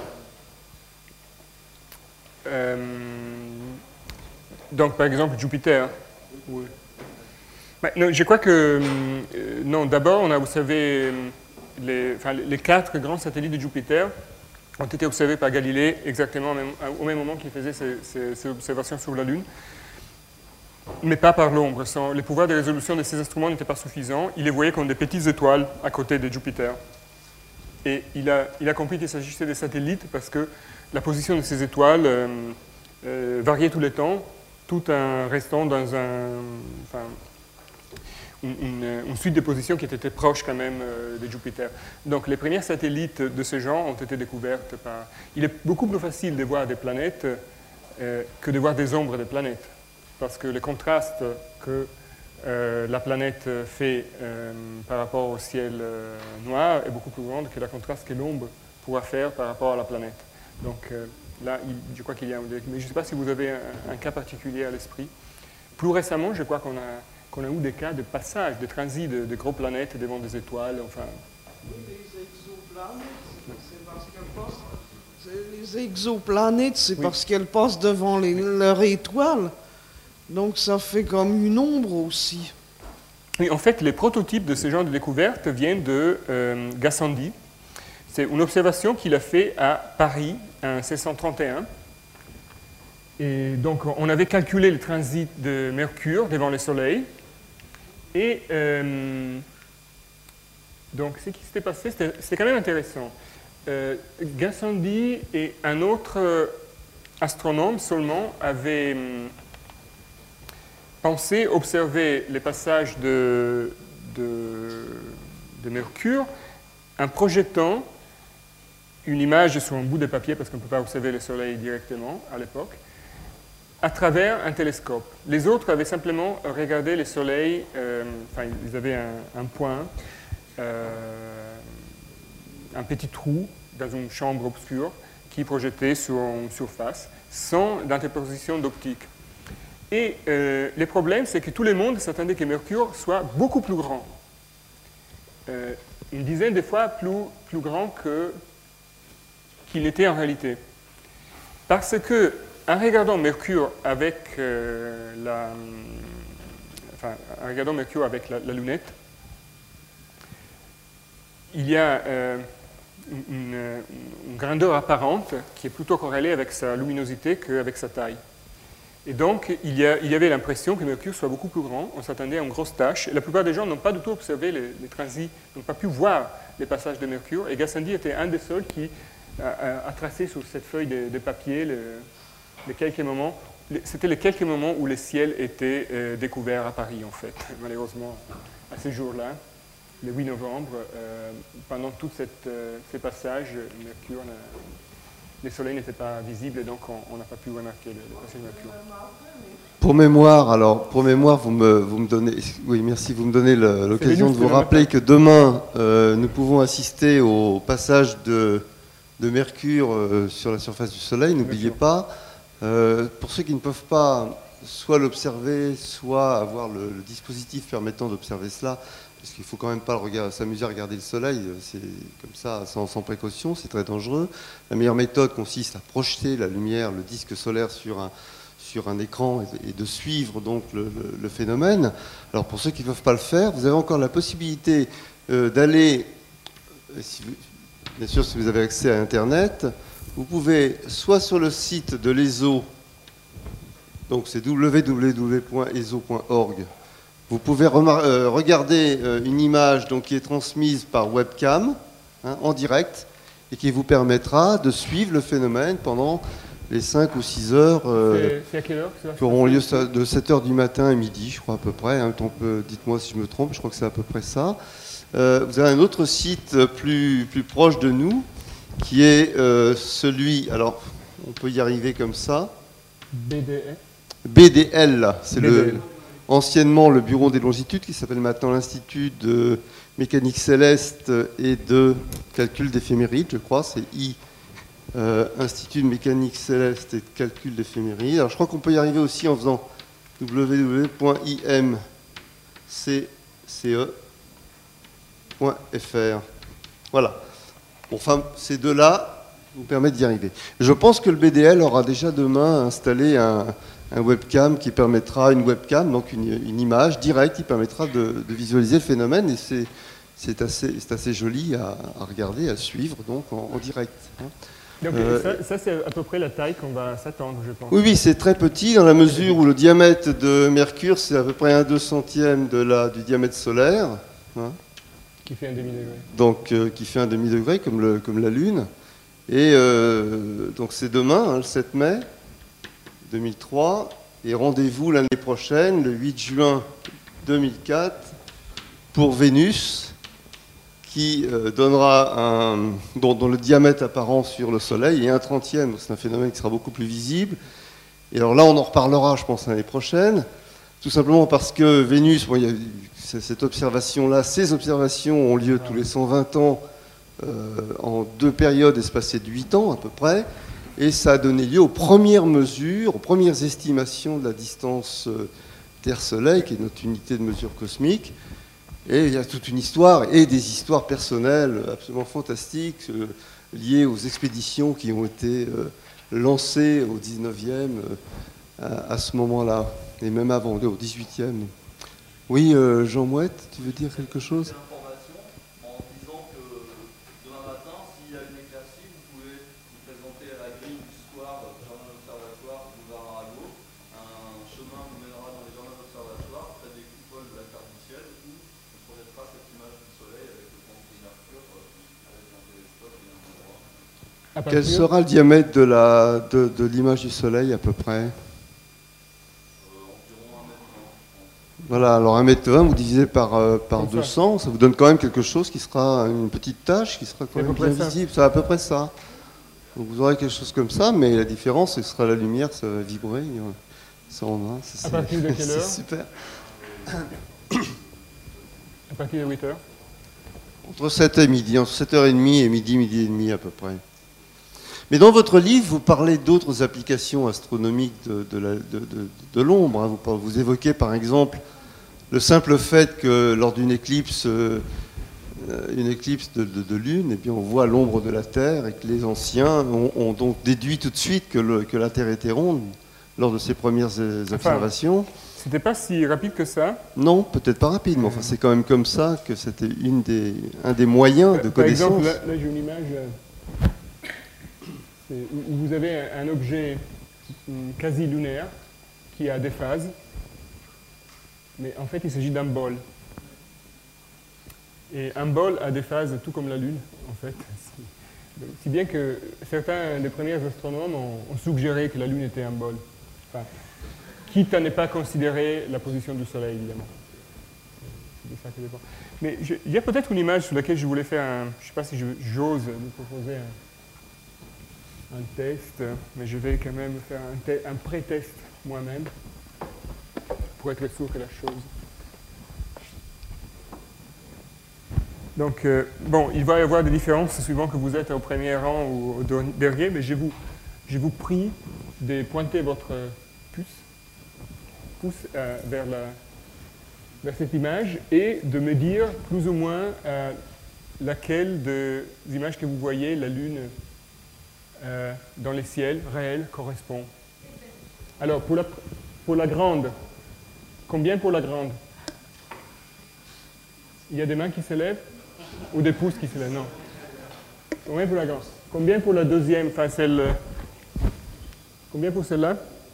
donc, par exemple, Jupiter. Oui. Non, je crois que... non, d'abord, on a observé les 4 grands satellites de Jupiter ont été observés par Galilée exactement au même moment qu'il faisait ses observations sur la Lune, mais pas par l'ombre. Les pouvoirs de résolution de ces instruments n'étaient pas suffisants. Il les voyait comme des petites étoiles à côté de Jupiter. Et il a compris qu'il s'agissait des satellites parce que la position de ces étoiles variait tout le temps, tout en restant dans une suite de positions qui était proche quand même de Jupiter. Donc les premiers satellites de ce genre ont été découvertes par... Il est beaucoup plus facile de voir des planètes que de voir des ombres de planètes, parce que le contraste que la planète fait par rapport au ciel noir est beaucoup plus grand que le contraste que l'ombre pourra faire par rapport à la planète. Donc là, je crois qu'il y a un... Mais je ne sais pas si vous avez un cas particulier à l'esprit. Plus récemment, je crois qu'on a eu des cas de passage, de transit de grosses planètes devant des étoiles, enfin... Les exoplanètes, c'est parce qu'elles passent devant leur étoile. Donc ça fait comme une ombre aussi. Oui, en fait, les prototypes de ce genre de découverte viennent de Gassendi. C'est une observation qu'il a fait à Paris en 1631. Et donc, on avait calculé le transit de Mercure devant le Soleil. Et donc, ce qui s'était passé, c'était quand même intéressant. Gassendi et un autre astronome seulement avaient pensé observer les passages de Mercure en projetant une image sur un bout de papier, parce qu'on ne peut pas observer le Soleil directement à l'époque, à travers un télescope. Les autres avaient simplement regardé le Soleil, ils avaient un point, un petit trou dans une chambre obscure qui projetait sur une surface, sans interposition d'optique. Et le problème, c'est que tout le monde s'attendait que Mercure soit beaucoup plus grand. Une dizaine de fois plus grand qu'il n'était en réalité. Parce que, en regardant Mercure avec la lunette, il y a une grandeur apparente qui est plutôt corrélée avec sa luminosité qu'avec sa taille. Et donc, il y avait l'impression que Mercure soit beaucoup plus grand. On s'attendait à une grosse tache. Et la plupart des gens n'ont pas du tout observé les transits, n'ont pas pu voir les passages de Mercure. Et Gassendi était un des seuls qui a tracé sur cette feuille de papier les quelques moments. C'était les quelques moments où le ciel était découvert à Paris, en fait. Malheureusement, à ce jour-là, le 8 novembre, pendant tous ces passages, Mercure les soleils n'étaient pas visibles et donc on n'a pas pu remarquer le passage de Mercure. Pour mémoire, vous me donnez, oui, merci, vous me donnez l'occasion de vous rappeler que demain, nous pouvons assister au passage de Mercure sur la surface du Soleil. N'oubliez pas, pour ceux qui ne peuvent pas soit l'observer, soit avoir le dispositif permettant d'observer cela, parce qu'il ne faut quand même pas s'amuser à regarder le Soleil, c'est comme ça, sans précaution, c'est très dangereux. La meilleure méthode consiste à projeter la lumière, le disque solaire sur un écran et de suivre donc le phénomène. Alors pour ceux qui ne peuvent pas le faire, vous avez encore la possibilité d'aller, bien sûr si vous avez accès à Internet, vous pouvez soit sur le site de l'ESO, donc c'est www.eso.org, vous pouvez regarder une image donc, qui est transmise par webcam en direct et qui vous permettra de suivre le phénomène pendant les 5 ou 6 heures c'est à quelle heure qui auront lieu de 7h du matin à midi, je crois à peu près. Dites-moi si je me trompe, je crois que c'est à peu près ça. Vous avez un autre site plus proche de nous qui est celui, alors on peut y arriver comme ça. BDL, c'est anciennement le Bureau des longitudes qui s'appelle maintenant l'Institut de mécanique céleste et de calcul d'éphémérides, je crois, c'est Institut de mécanique céleste et de calcul d'éphémérides. Alors je crois qu'on peut y arriver aussi en faisant www.imcce.fr. Voilà. Bon, enfin, ces deux-là vous permettent d'y arriver. Je pense que le BDL aura déjà demain installé un webcam qui permettra, une webcam, donc une image directe qui permettra de visualiser le phénomène et c'est assez joli à regarder, à suivre donc en direct. Donc ça c'est à peu près la taille qu'on va s'attendre, je pense. Oui, c'est très petit dans la mesure où le diamètre de Mercure, c'est à peu près 1/200 du diamètre solaire. Qui fait un demi-degré. Donc, qui fait un demi-degré comme la Lune. Et donc c'est demain, le 7 mai 2003. Et rendez-vous l'année prochaine, le 8 juin 2004, pour Vénus, qui donnera dont le diamètre apparent sur le Soleil est 1/30. C'est un phénomène qui sera beaucoup plus visible. Et alors là, on en reparlera, je pense, l'année prochaine, tout simplement parce que Vénus, il y a cette observation-là, ces observations ont lieu tous les 120 ans, en 2 périodes espacées de 8 ans à peu près, et ça a donné lieu aux premières mesures, aux premières estimations de la distance Terre-Soleil, qui est notre unité de mesure cosmique. Et il y a toute une histoire et des histoires personnelles absolument fantastiques liées aux expéditions qui ont été lancées au 19e à ce moment-là, et même avant, au 18e. Oui, Jean Mouette, tu veux dire quelque chose ? En disant que demain matin, s'il y a une éclaircie, vous pouvez vous présenter à la grille du square du jardin d'observatoire boulevard Arago. Un chemin vous mènera dans les jardins d'observatoire, près des coupoles de la carte du ciel, où on projettera cette image du soleil avec le compte de Mercure, avec un télescope et un endroit. Quel sera le diamètre de l'image du soleil à peu près ? Voilà, alors 1,20 m, vous divisez par 200, ça vous donne quand même quelque chose qui sera une petite tache, qui sera quand même bien visible. C'est à peu près ça. Donc vous aurez quelque chose comme ça, mais la différence, ce sera la lumière, ça va vibrer. Ça en a. À partir de quelle heure ? C'est super. À partir de 8 heures ? Entre 7 et midi, entre 7h30 et midi et demi à peu près. Mais dans votre livre, vous parlez d'autres applications astronomiques de l'ombre. Vous évoquez par exemple le simple fait que lors d'une éclipse, de lune, eh bien, on voit l'ombre de la Terre et que les anciens ont donc déduit tout de suite que la Terre était ronde lors de ces premières observations. C'était pas si rapide que ça. Non, peut-être pas rapide, mais enfin, c'est quand même comme ça que c'était un des moyens de connaissance. Par exemple, là j'ai une image où vous avez un objet quasi lunaire qui a des phases, mais en fait il s'agit d'un bol. Et un bol a des phases tout comme la Lune, en fait. Si bien que certains des premiers astronomes ont suggéré que la Lune était un bol. Enfin, quitte à ne pas considérer la position du Soleil, évidemment. C'est de ça que dépend. Mais il y a peut-être une image sur laquelle je voulais faire un... Je ne sais pas si j'ose vous proposer un... un test, mais je vais quand même faire un pré-test moi-même pour être sûr que la chose... Donc, bon, il va y avoir des différences suivant que vous êtes au premier rang ou au dernier, mais je vous prie de pointer votre pouce vers cette image et de me dire plus ou moins laquelle des images que vous voyez, la Lune dans les ciels réels, correspond. Alors, pour la grande, combien pour la grande? Il y a des mains qui se lèvent? Ou des pouces qui se lèvent? Non. Combien pour la grande? Combien pour la deuxième, enfin celle... Combien pour celle-là?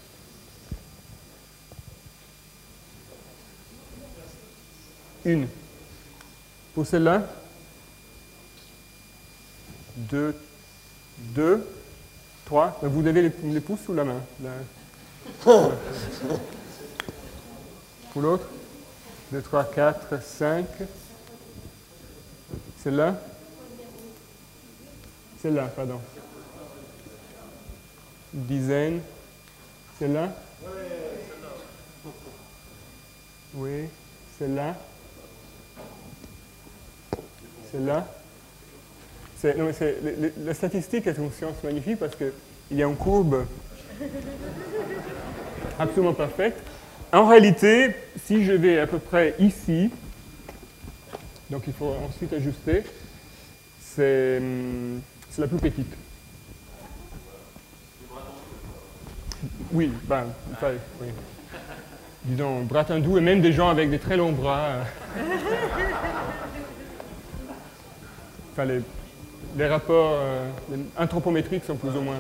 Une. Pour celle-là? Deux. 3. Vous avez les pouces sous la main. Pour l'autre? 2, 3, 4, 5. Celle-là? Celle-là, pardon. Une dizaine. Celle-là? Oui. Celle-là? Celle-là? La statistique est une science magnifique parce qu'il y a une courbe absolument parfaite. En réalité, si je vais à peu près ici, donc il faut ensuite ajuster, c'est la plus petite. Oui, oui. Disons, Bratandou et même des gens avec des très longs bras. Enfin, les rapports anthropométriques sont plus ou moins.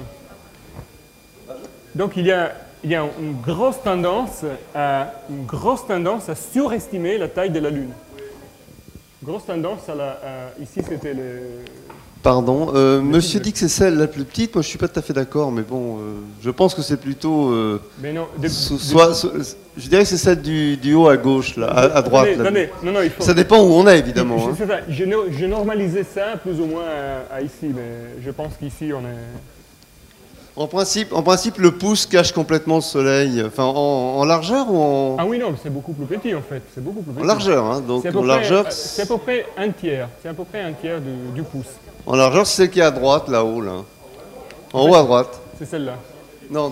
Donc il y a une grosse tendance à surestimer la taille de la Lune. Grosse tendance ici c'était le... Pardon, monsieur dit que c'est celle la plus petite, moi je suis pas tout à fait d'accord, mais bon, je pense que c'est plutôt... mais non, je dirais que c'est celle du haut à gauche, là, à droite. Attendez, non, il faut... Ça dépend où on est, évidemment. Je normalisais ça plus ou moins à ici, mais je pense qu'ici on est... En principe, le pouce cache complètement le soleil. Enfin, en largeur ou en... Ah oui, non, c'est beaucoup plus petit en fait. C'est beaucoup plus petit. En largeur, hein. Donc en largeur... C'est à peu près un tiers. C'est à peu près un tiers du pouce. En largeur, c'est celle qui est à droite, là-haut, là. En haut à droite. C'est celle-là. Non.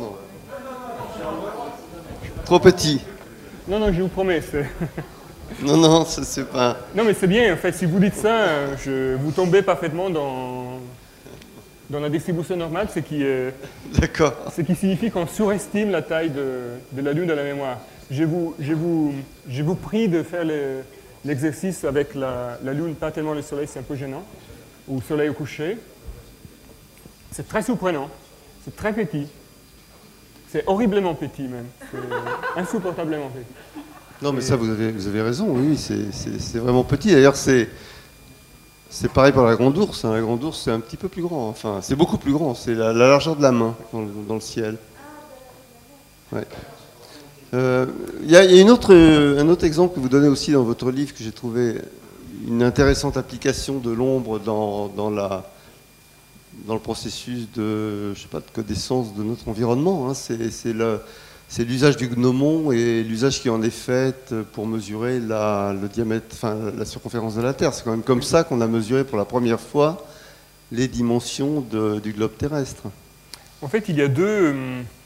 Trop petit. Non, je vous promets. Non, c'est pas... Non, mais c'est bien, en fait. Si vous dites ça, vous tombez parfaitement dans la distribution normale, ce qui signifie qu'on surestime la taille de la Lune de la mémoire. Je vous prie de faire l'exercice avec la Lune, pas tellement le Soleil, c'est un peu gênant, ou Soleil au coucher. C'est très surprenant, c'est très petit, c'est horriblement petit même, c'est insupportablement petit. Non, mais ça, vous avez raison, oui, c'est vraiment petit. D'ailleurs, c'est pareil pour la grande ours. La grande ours, c'est un petit peu plus grand. Enfin, c'est beaucoup plus grand. C'est la largeur de la main dans le ciel. Ouais. Il y a un autre exemple que vous donnez aussi dans votre livre que j'ai trouvé une intéressante application de l'ombre dans le processus de connaissance de notre environnement. Hein. C'est l'usage du gnomon et l'usage qui en est fait pour mesurer le diamètre, enfin la circonférence de la Terre. C'est quand même comme ça qu'on a mesuré pour la première fois les dimensions du globe terrestre. En fait, il y a deux...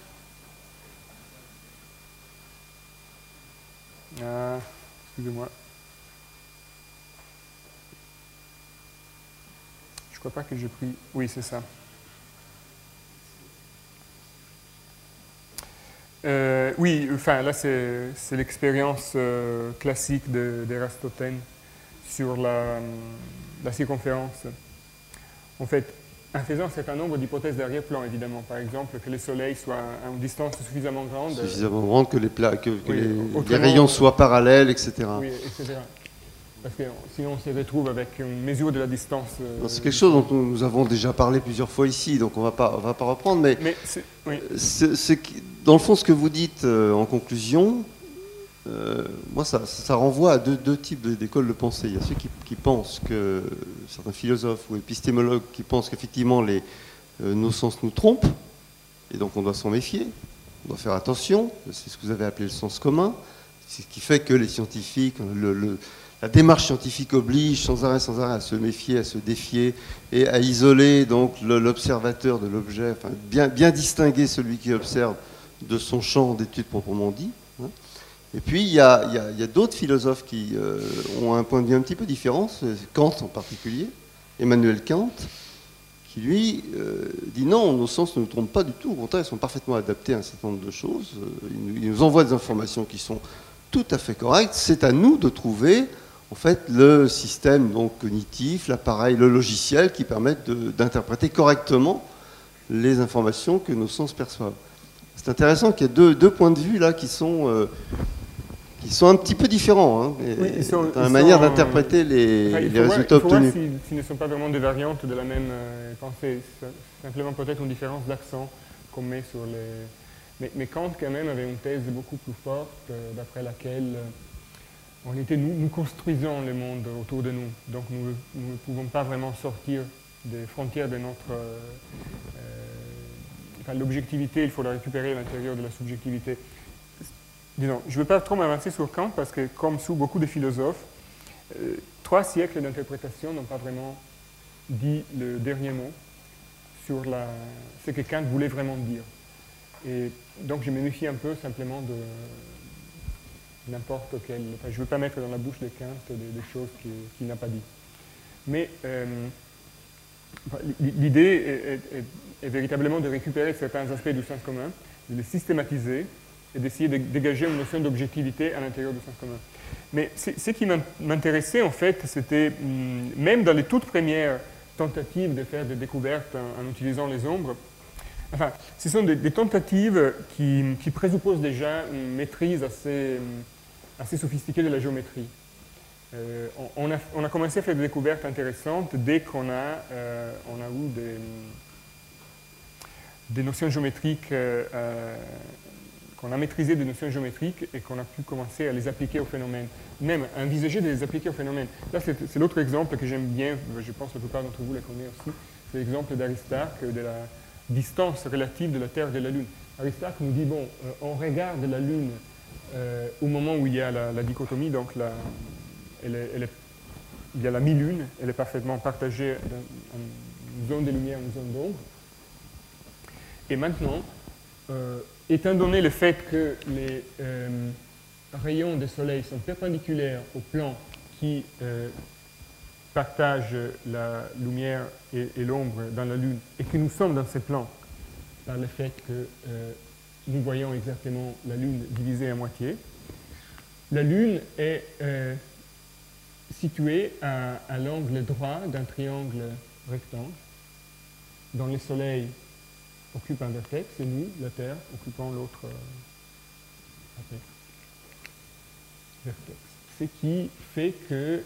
excusez-moi. Je crois pas que j'ai pris... Oui, c'est ça. Oui, enfin là c'est l'expérience classique d'Eratosthène sur la circonférence. En fait, en faisant un certain nombre d'hypothèses d'arrière-plan, évidemment, par exemple que le Soleil soit à une distance suffisamment grande. Suffisamment grande que les rayons soient parallèles, etc. Oui, etc. Parce que sinon on se retrouve avec une mesure de la distance. C'est quelque chose dont nous avons déjà parlé plusieurs fois ici, donc on va pas reprendre. Mais oui. Dans le fond, ce que vous dites en conclusion, moi, ça renvoie à deux types d'écoles de pensée. Il y a ceux qui pensent que certains philosophes ou épistémologues qui pensent qu'effectivement nos sens nous trompent, et donc on doit s'en méfier, on doit faire attention, c'est ce que vous avez appelé le sens commun, c'est ce qui fait que les scientifiques, la démarche scientifique oblige sans arrêt à se méfier, à se défier, et à isoler donc l'observateur de l'objet, enfin, bien distinguer celui qui observe de son champ d'étude proprement dit. Hein. Et puis il y a d'autres philosophes qui ont un point de vue un petit peu différent, Kant en particulier, Emmanuel Kant, qui lui dit non, nos sens ne nous trompent pas du tout, au contraire, ils sont parfaitement adaptés à un certain nombre de choses, ils nous envoient des informations qui sont tout à fait correctes, c'est à nous de trouver en fait le système donc, cognitif, l'appareil, le logiciel qui permettent d'interpréter correctement les informations que nos sens perçoivent. C'est intéressant qu'il y ait deux points de vue là qui sont un petit peu différents hein, dans la manière d'interpréter les résultats obtenus. S'ils ne sont pas vraiment des variantes de la même pensée, c'est simplement peut-être une différence d'accent qu'on met sur les... Mais Kant quand même avait une thèse beaucoup plus forte d'après laquelle en réalité nous construisons le monde autour de nous, donc nous ne pouvons pas vraiment sortir des frontières de notre... l'objectivité, il faut la récupérer à l'intérieur de la subjectivité. Disons, je ne veux pas trop m'avancer sur Kant parce que, comme sous beaucoup de philosophes, 3 siècles d'interprétation n'ont pas vraiment dit le dernier mot sur ce que Kant voulait vraiment dire. Et donc je me méfie un peu simplement de n'importe quel... Enfin, je ne veux pas mettre dans la bouche de Kant des choses qu'il n'a pas dit. Mais l'idée est véritablement de récupérer certains aspects du sens commun, de les systématiser et d'essayer de dégager une notion d'objectivité à l'intérieur du sens commun. Mais ce qui m'intéressait, en fait, c'était, même dans les toutes premières tentatives de faire des découvertes en utilisant les ombres, enfin, ce sont des tentatives qui présupposent déjà une maîtrise assez sophistiquée de la géométrie. On a commencé à faire des découvertes intéressantes dès qu'on a eu des notions géométriques, qu'on a maîtrisé des notions géométriques et qu'on a pu commencer à les appliquer au phénomène. Même envisager de les appliquer au phénomène. Là, c'est l'autre exemple que j'aime bien, je pense que la plupart d'entre vous les connaissent aussi, c'est l'exemple d'Aristarque de la distance relative de la Terre et de la Lune. Aristarque nous dit, bon, on regarde la Lune au moment où il y a la dichotomie, donc il y a la mi-lune, elle est parfaitement partagée en une zone de lumière, une zone d'ombre. Et maintenant, étant donné le fait que les rayons du Soleil sont perpendiculaires au plan qui partage la lumière et l'ombre dans la Lune, et que nous sommes dans ces plans par le fait que nous voyons exactement la Lune divisée à moitié, la Lune est située à l'angle droit d'un triangle rectangle, dont le Soleil occupe un vertex et nous, la Terre, occupons l'autre vertex. Ce qui fait que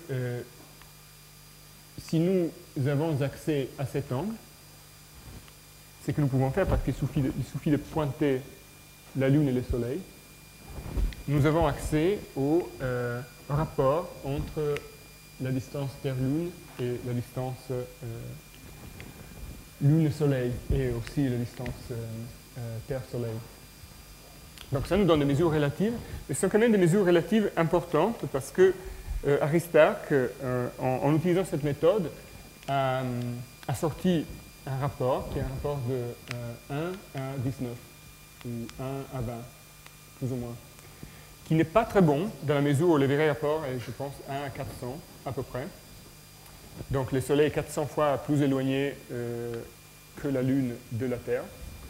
si nous avons accès à cet angle, ce que nous pouvons faire, parce qu'il suffit de pointer la Lune et le Soleil, nous avons accès au rapport entre la distance Terre-Lune et la distance Lune-Soleil, et aussi la distance Terre-Soleil. Donc ça nous donne des mesures relatives, mais ce sont quand même des mesures relatives importantes parce que Aristarque, en utilisant cette méthode, a sorti un rapport qui est un rapport de 1 à 19, ou 1 à 20, plus ou moins, qui n'est pas très bon dans la mesure où le vrai rapport est, je pense, 1 à 400 à peu près. Donc le Soleil est 400 fois plus éloigné que la Lune de la Terre.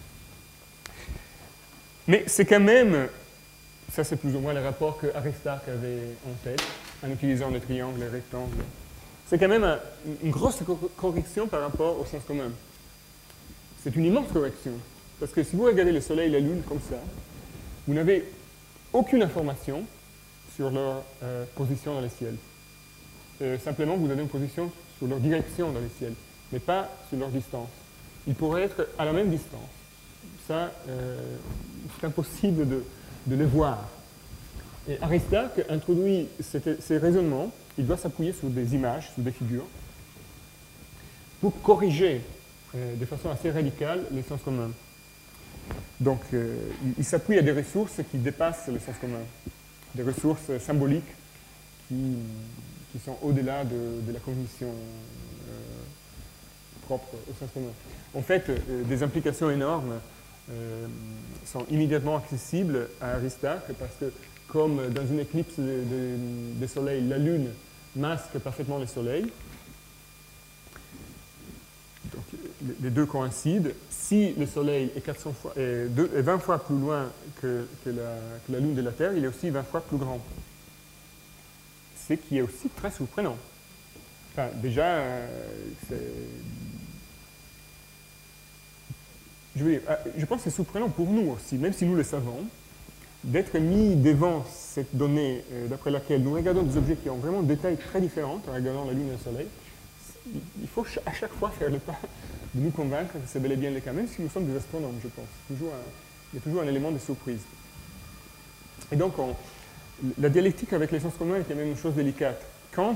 Mais c'est quand même, ça c'est plus ou moins le rapport que Aristarque avait en tête, en utilisant le triangle et le rectangle. C'est quand même une grosse correction par rapport au sens commun. C'est une immense correction. Parce que si vous regardez le Soleil et la Lune comme ça, vous n'avez aucune information sur leur position dans le ciel. Simplement, vous avez une position sur leur direction dans le ciel, mais pas sur leur distance. Ils pourraient être à la même distance. Ça, c'est impossible de le voir. Et Aristarque introduit ces raisonnements, il doit s'appuyer sur des images, sur des figures, pour corriger de façon assez radicale le sens commun. Donc, il s'appuie à des ressources qui dépassent le sens commun, des ressources symboliques qui sont au-delà de la cognition propre au sens commun. En fait, des implications énormes sont immédiatement accessibles à Aristarque parce que, comme dans une éclipse de soleil, la Lune masque parfaitement le Soleil, donc les deux coïncident. Si le Soleil est 20 fois plus loin que la Lune de la Terre, il est aussi 20 fois plus grand. Ce qui est aussi très surprenant. Enfin, déjà, je pense que c'est surprenant pour nous aussi, même si nous le savons, d'être mis devant cette donnée d'après laquelle nous regardons des objets qui ont vraiment des tailles très différentes en regardant la Lune et le Soleil. Il faut à chaque fois faire le pas de nous convaincre que c'est bel et bien le cas, même si nous sommes des astronomes, je pense. Il y a toujours un élément de surprise. Et donc, la dialectique avec les sens communs est quand même une chose délicate. Kant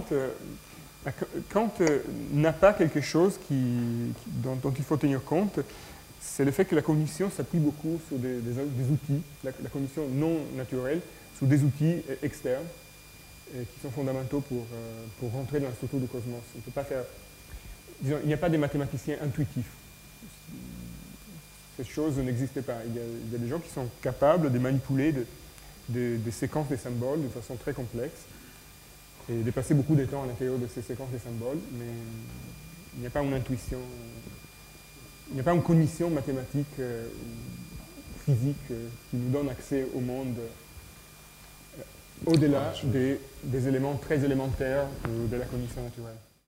n'a pas quelque chose dont il faut tenir compte, c'est le fait que la cognition s'appuie beaucoup sur des outils, la cognition non naturelle, sur des outils externes qui sont fondamentaux pour rentrer dans la structure du cosmos. On ne peut pas faire... Disons, il n'y a pas de mathématiciens intuitifs. Cette chose n'existe pas. Il y a des gens qui sont capables de manipuler des séquences de symboles de façon très complexe et de passer beaucoup de temps à l'intérieur de ces séquences de symboles, mais il n'y a pas une intuition, il n'y a pas une cognition mathématique ou physique qui nous donne accès au monde au-delà des éléments très élémentaires de la cognition naturelle.